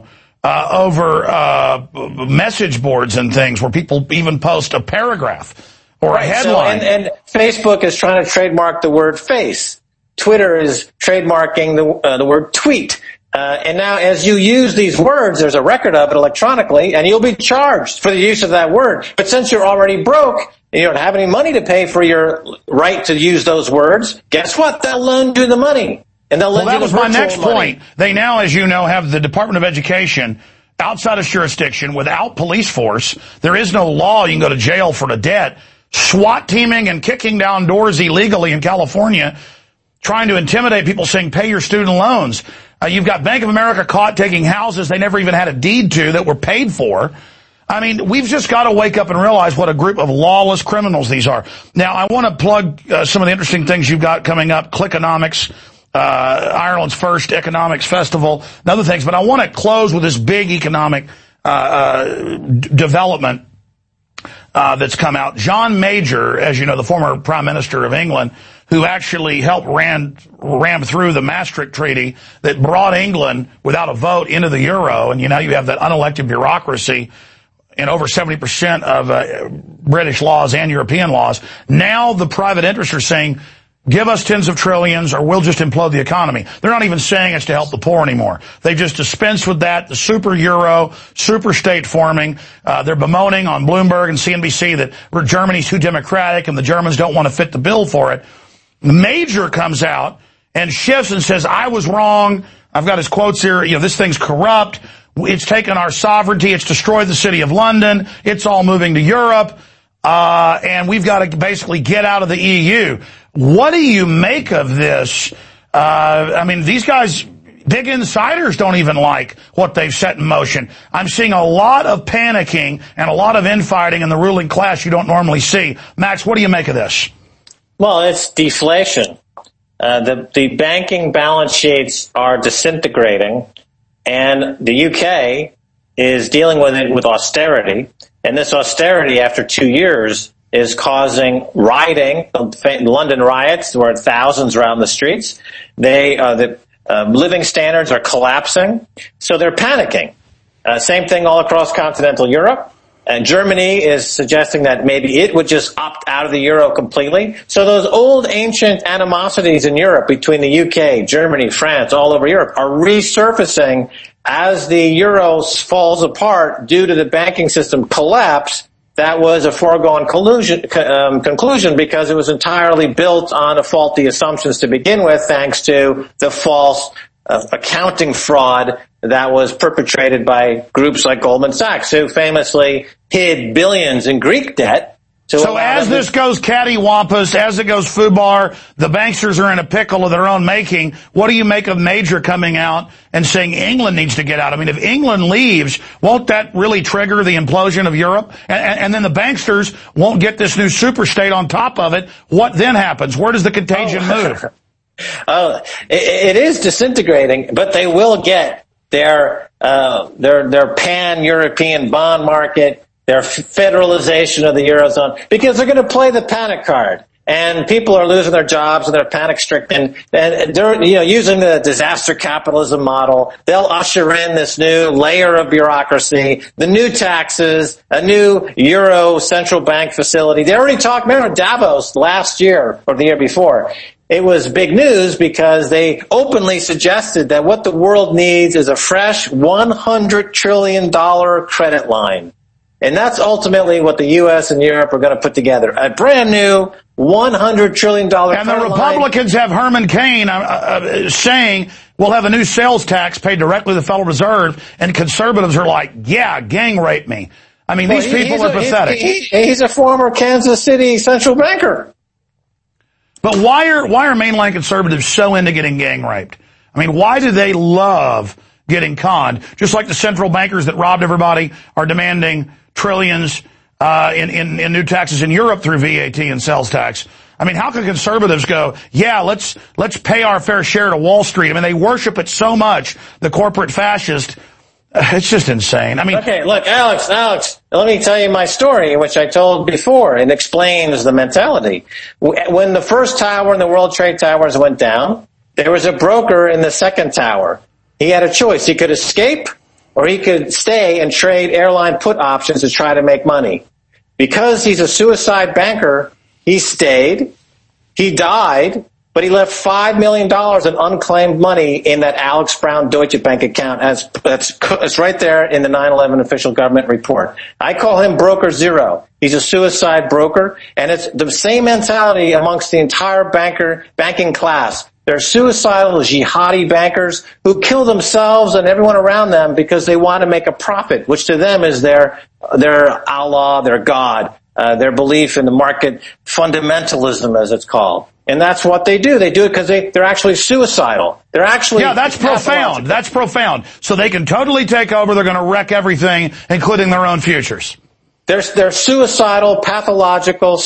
over message boards and things where people even post a paragraph or a headline. So, and Facebook is trying to trademark the word face. Twitter is trademarking the word tweet. And now as you use these words, there's a record of it electronically, and you'll be charged for the use of that word. But since you're already broke, you don't have any money to pay for your right to use those words, guess what? They'll loan you the money. And well, that was my next point. They now, as you know, have the Department of Education outside of jurisdiction without police force. There is no law. You can go to jail for the debt. SWAT teaming and kicking down doors illegally in California, trying to intimidate people saying, pay your student loans. You've got Bank of America caught taking houses they never even had a deed to that were paid for. I mean, we've just got to wake up and realize what a group of lawless criminals these are. Now, I want to plug some of the interesting things you've got coming up. Clickonomics. Ireland's first economics festival and other things. But I want to close with this big economic development that's come out. John Major, as you know, the former Prime Minister of England, who actually helped ram through the Maastricht Treaty that brought England without a vote into the euro. And you have that unelected bureaucracy in over 70% of British laws and European laws. Now the private interests are saying, give us tens of trillions or we'll just implode the economy. They're not even saying it's to help the poor anymore. They just dispense with that, the super euro, super state forming. They're bemoaning on Bloomberg and CNBC that Germany's too democratic and the Germans don't want to fit the bill for it. Major comes out and shifts and says, I was wrong. I've got his quotes here. This thing's corrupt. It's taken our sovereignty. It's destroyed the city of London. It's all moving to Europe. And we've got to basically get out of the EU. What do you make of this? These guys, big insiders don't even like what they've set in motion. I'm seeing a lot of panicking and a lot of infighting in the ruling class you don't normally see. Max, what do you make of this? Well, it's deflation. The banking balance sheets are disintegrating, and the UK is dealing with it with austerity. And this austerity, after 2 years, is causing rioting. London riots, where thousands are out in the streets. The living standards are collapsing, so they're panicking. Same thing all across continental Europe. Germany is suggesting that maybe it would just opt out of the euro completely. So those old ancient animosities in Europe between the UK, Germany, France, all over Europe are resurfacing as the euro falls apart due to the banking system collapse. That was a foregone conclusion because it was entirely built on faulty assumptions to begin with, thanks to the false accounting fraud that was perpetrated by groups like Goldman Sachs, who famously hid billions in Greek debt. So as this goes cattywampus, as it goes foobar, the banksters are in a pickle of their own making. What do you make of Major coming out and saying England needs to get out? I mean, if England leaves, won't that really trigger the implosion of Europe? And then the banksters won't get this new superstate on top of it. What then happens? Where does the contagion move? It is disintegrating, but they will get their pan-European bond market, their federalization of the Eurozone, because they're going to play the panic card. and people are losing their jobs and they're panic stricken, and they're, using the disaster capitalism model. They'll usher in this new layer of bureaucracy, the new taxes, a new Euro central bank facility. They already talked, remember Davos last year or the year before. It was big news because they openly suggested that what the world needs is a fresh $100 trillion credit line. And that's ultimately what the U.S. and Europe are going to put together. A brand new $100 trillion And the Republicans have Herman Cain saying we'll have a new sales tax paid directly to the Federal Reserve, and conservatives are like, yeah, gang rape me. I mean, these people are pathetic. He's a former Kansas City central banker. But why are mainline conservatives so into getting gang raped? I mean, why do they love getting conned? Just like the central bankers that robbed everybody are demanding trillions in new taxes in Europe through VAT and sales tax. I mean, how can conservatives go, yeah, let's pay our fair share to Wall Street? I mean, they worship it so much, the corporate fascist. It's just insane. I mean, okay, look, Alex, let me tell you my story, which I told before. It explains the mentality. When the first tower in the World Trade Towers went down, there was a broker in the second tower. He had a choice. He could escape, or he could stay and trade airline put options to try to make money. Because he's a suicide banker, he stayed, he died, but he left $5 million in unclaimed money in that Alex Brown Deutsche Bank account. It's right there in the 9/11 official government report. I call him Broker Zero. He's a suicide broker, and it's the same mentality amongst the entire banking class. They're suicidal jihadi bankers who kill themselves and everyone around them because they want to make a profit, which to them is their Allah, their God, their belief in the market fundamentalism, as it's called. And that's what they do. They do it because they're actually suicidal. They're actually... Yeah, that's profound. That's profound. So they can totally take over. They're going to wreck everything, including their own futures. They're suicidal, pathological,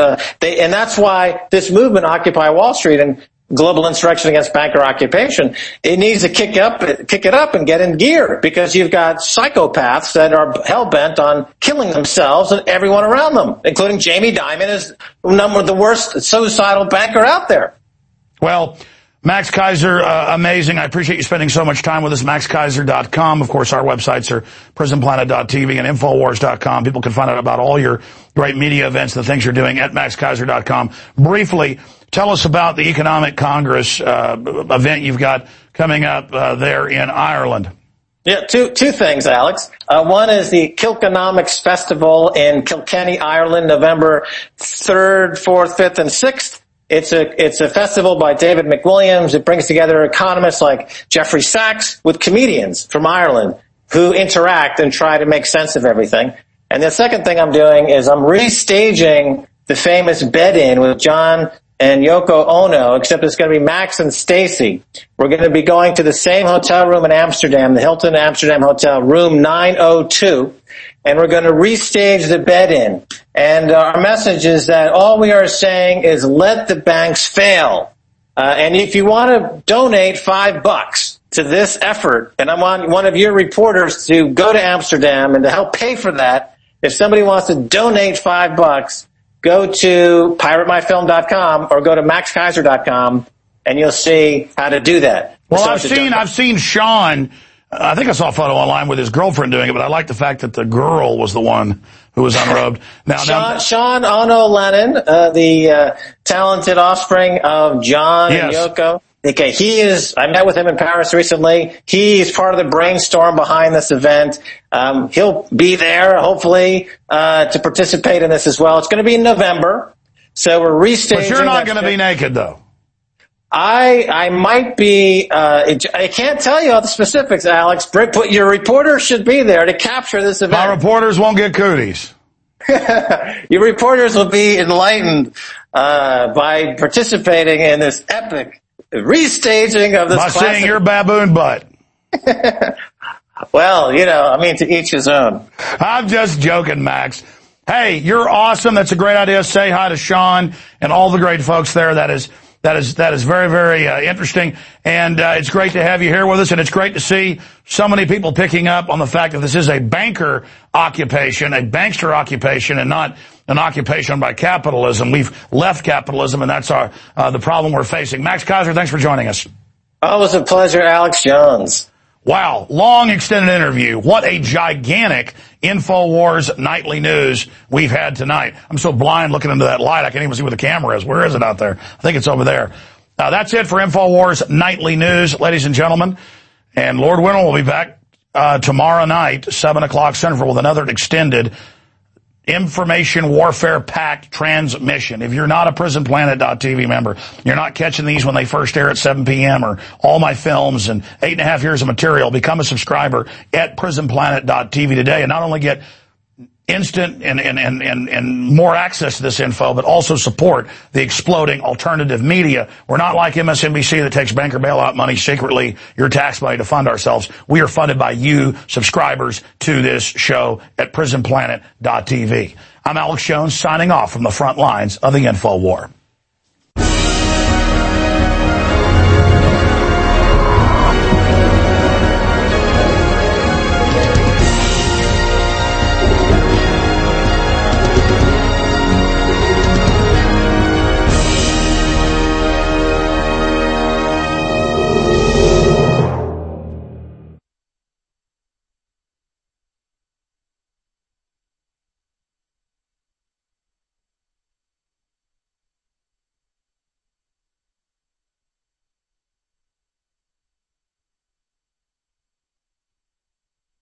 and that's why this movement, Occupy Wall Street, and global insurrection against banker occupation, it needs to kick it up and get in gear, because you've got psychopaths that are hell-bent on killing themselves and everyone around them, including Jamie Dimon is the worst suicidal banker out there. Well, Max Keiser, amazing. I appreciate you spending so much time with us. MaxKeiser.com. Of course, our websites are PrisonPlanet.tv and Infowars.com. People can find out about all your great media events, the things you're doing at MaxKeiser.com. Briefly, tell us about the Economic Congress event you've got coming up there in Ireland. Yeah, two things, Alex. One is the Kilkenomics Festival in Kilkenny, Ireland, November 3rd, 4th, 5th, and 6th. It's a festival by David McWilliams. It brings together economists like Jeffrey Sachs with comedians from Ireland who interact and try to make sense of everything. And the second thing I'm doing is I'm restaging the famous Bed-In with John and Yoko Ono, except it's going to be Max and Stacy. We're going to be going to the same hotel room in Amsterdam, the Hilton Amsterdam Hotel, room 902, and we're going to restage the Bed-In. And our message is that all we are saying is let the banks fail. And if you want to donate $5 to this effort, and I want one of your reporters to go to Amsterdam and to help pay for that, if somebody wants to donate $5, go to PirateMyFilm.com or go to MaxKeiser.com, and you'll see how to do that. Well, I've seen Sean. I think I saw a photo online with his girlfriend doing it, but I like the fact that the girl was the one who was unrobed. Sean Ono Lennon, the talented offspring of John and Yoko. Okay, I met with him in Paris recently. He's part of the brainstorm behind this event. He'll be there, hopefully, to participate in this as well. It's going to be in November, so we're restaging. But you're not going to be naked, though. I might be, I can't tell you all the specifics, Alex, but your reporter should be there to capture this event. My reporters won't get cooties. Your reporters will be enlightened, by participating in this epic restaging of this by classic. seeing your baboon butt. Well, to each his own. I'm just joking, Max. Hey, you're awesome. That's a great idea. Say hi to Sean and all the great folks there. That is That is very, very interesting, and it's great to have you here with us, and it's great to see so many people picking up on the fact that this is a banker occupation, a bankster occupation, and not an occupation by capitalism. We've left capitalism, and that's the problem we're facing. Max Keiser, thanks for joining us. Always a pleasure, Alex Jones. Wow, long extended interview. What a gigantic InfoWars nightly news we've had tonight. I'm so blind looking into that light, I can't even see where the camera is. Where is it out there? I think it's over there. That's it for InfoWars nightly news, ladies and gentlemen. And Lord willing, we'll be back tomorrow night, 7 o'clock Central, with another extended information warfare packed transmission. If you're not a PrisonPlanet.tv member, you're not catching these when they first air at 7 p.m. or all my films and 8.5 years of material, become a subscriber at PrisonPlanet.tv today and not only get instant and more access to this info, but also support the exploding alternative media. We're not like MSNBC that takes banker bailout money secretly, your tax money, to fund ourselves. We are funded by you, subscribers to this show at PrisonPlanet.tv. I'm Alex Jones signing off from the front lines of the InfoWar.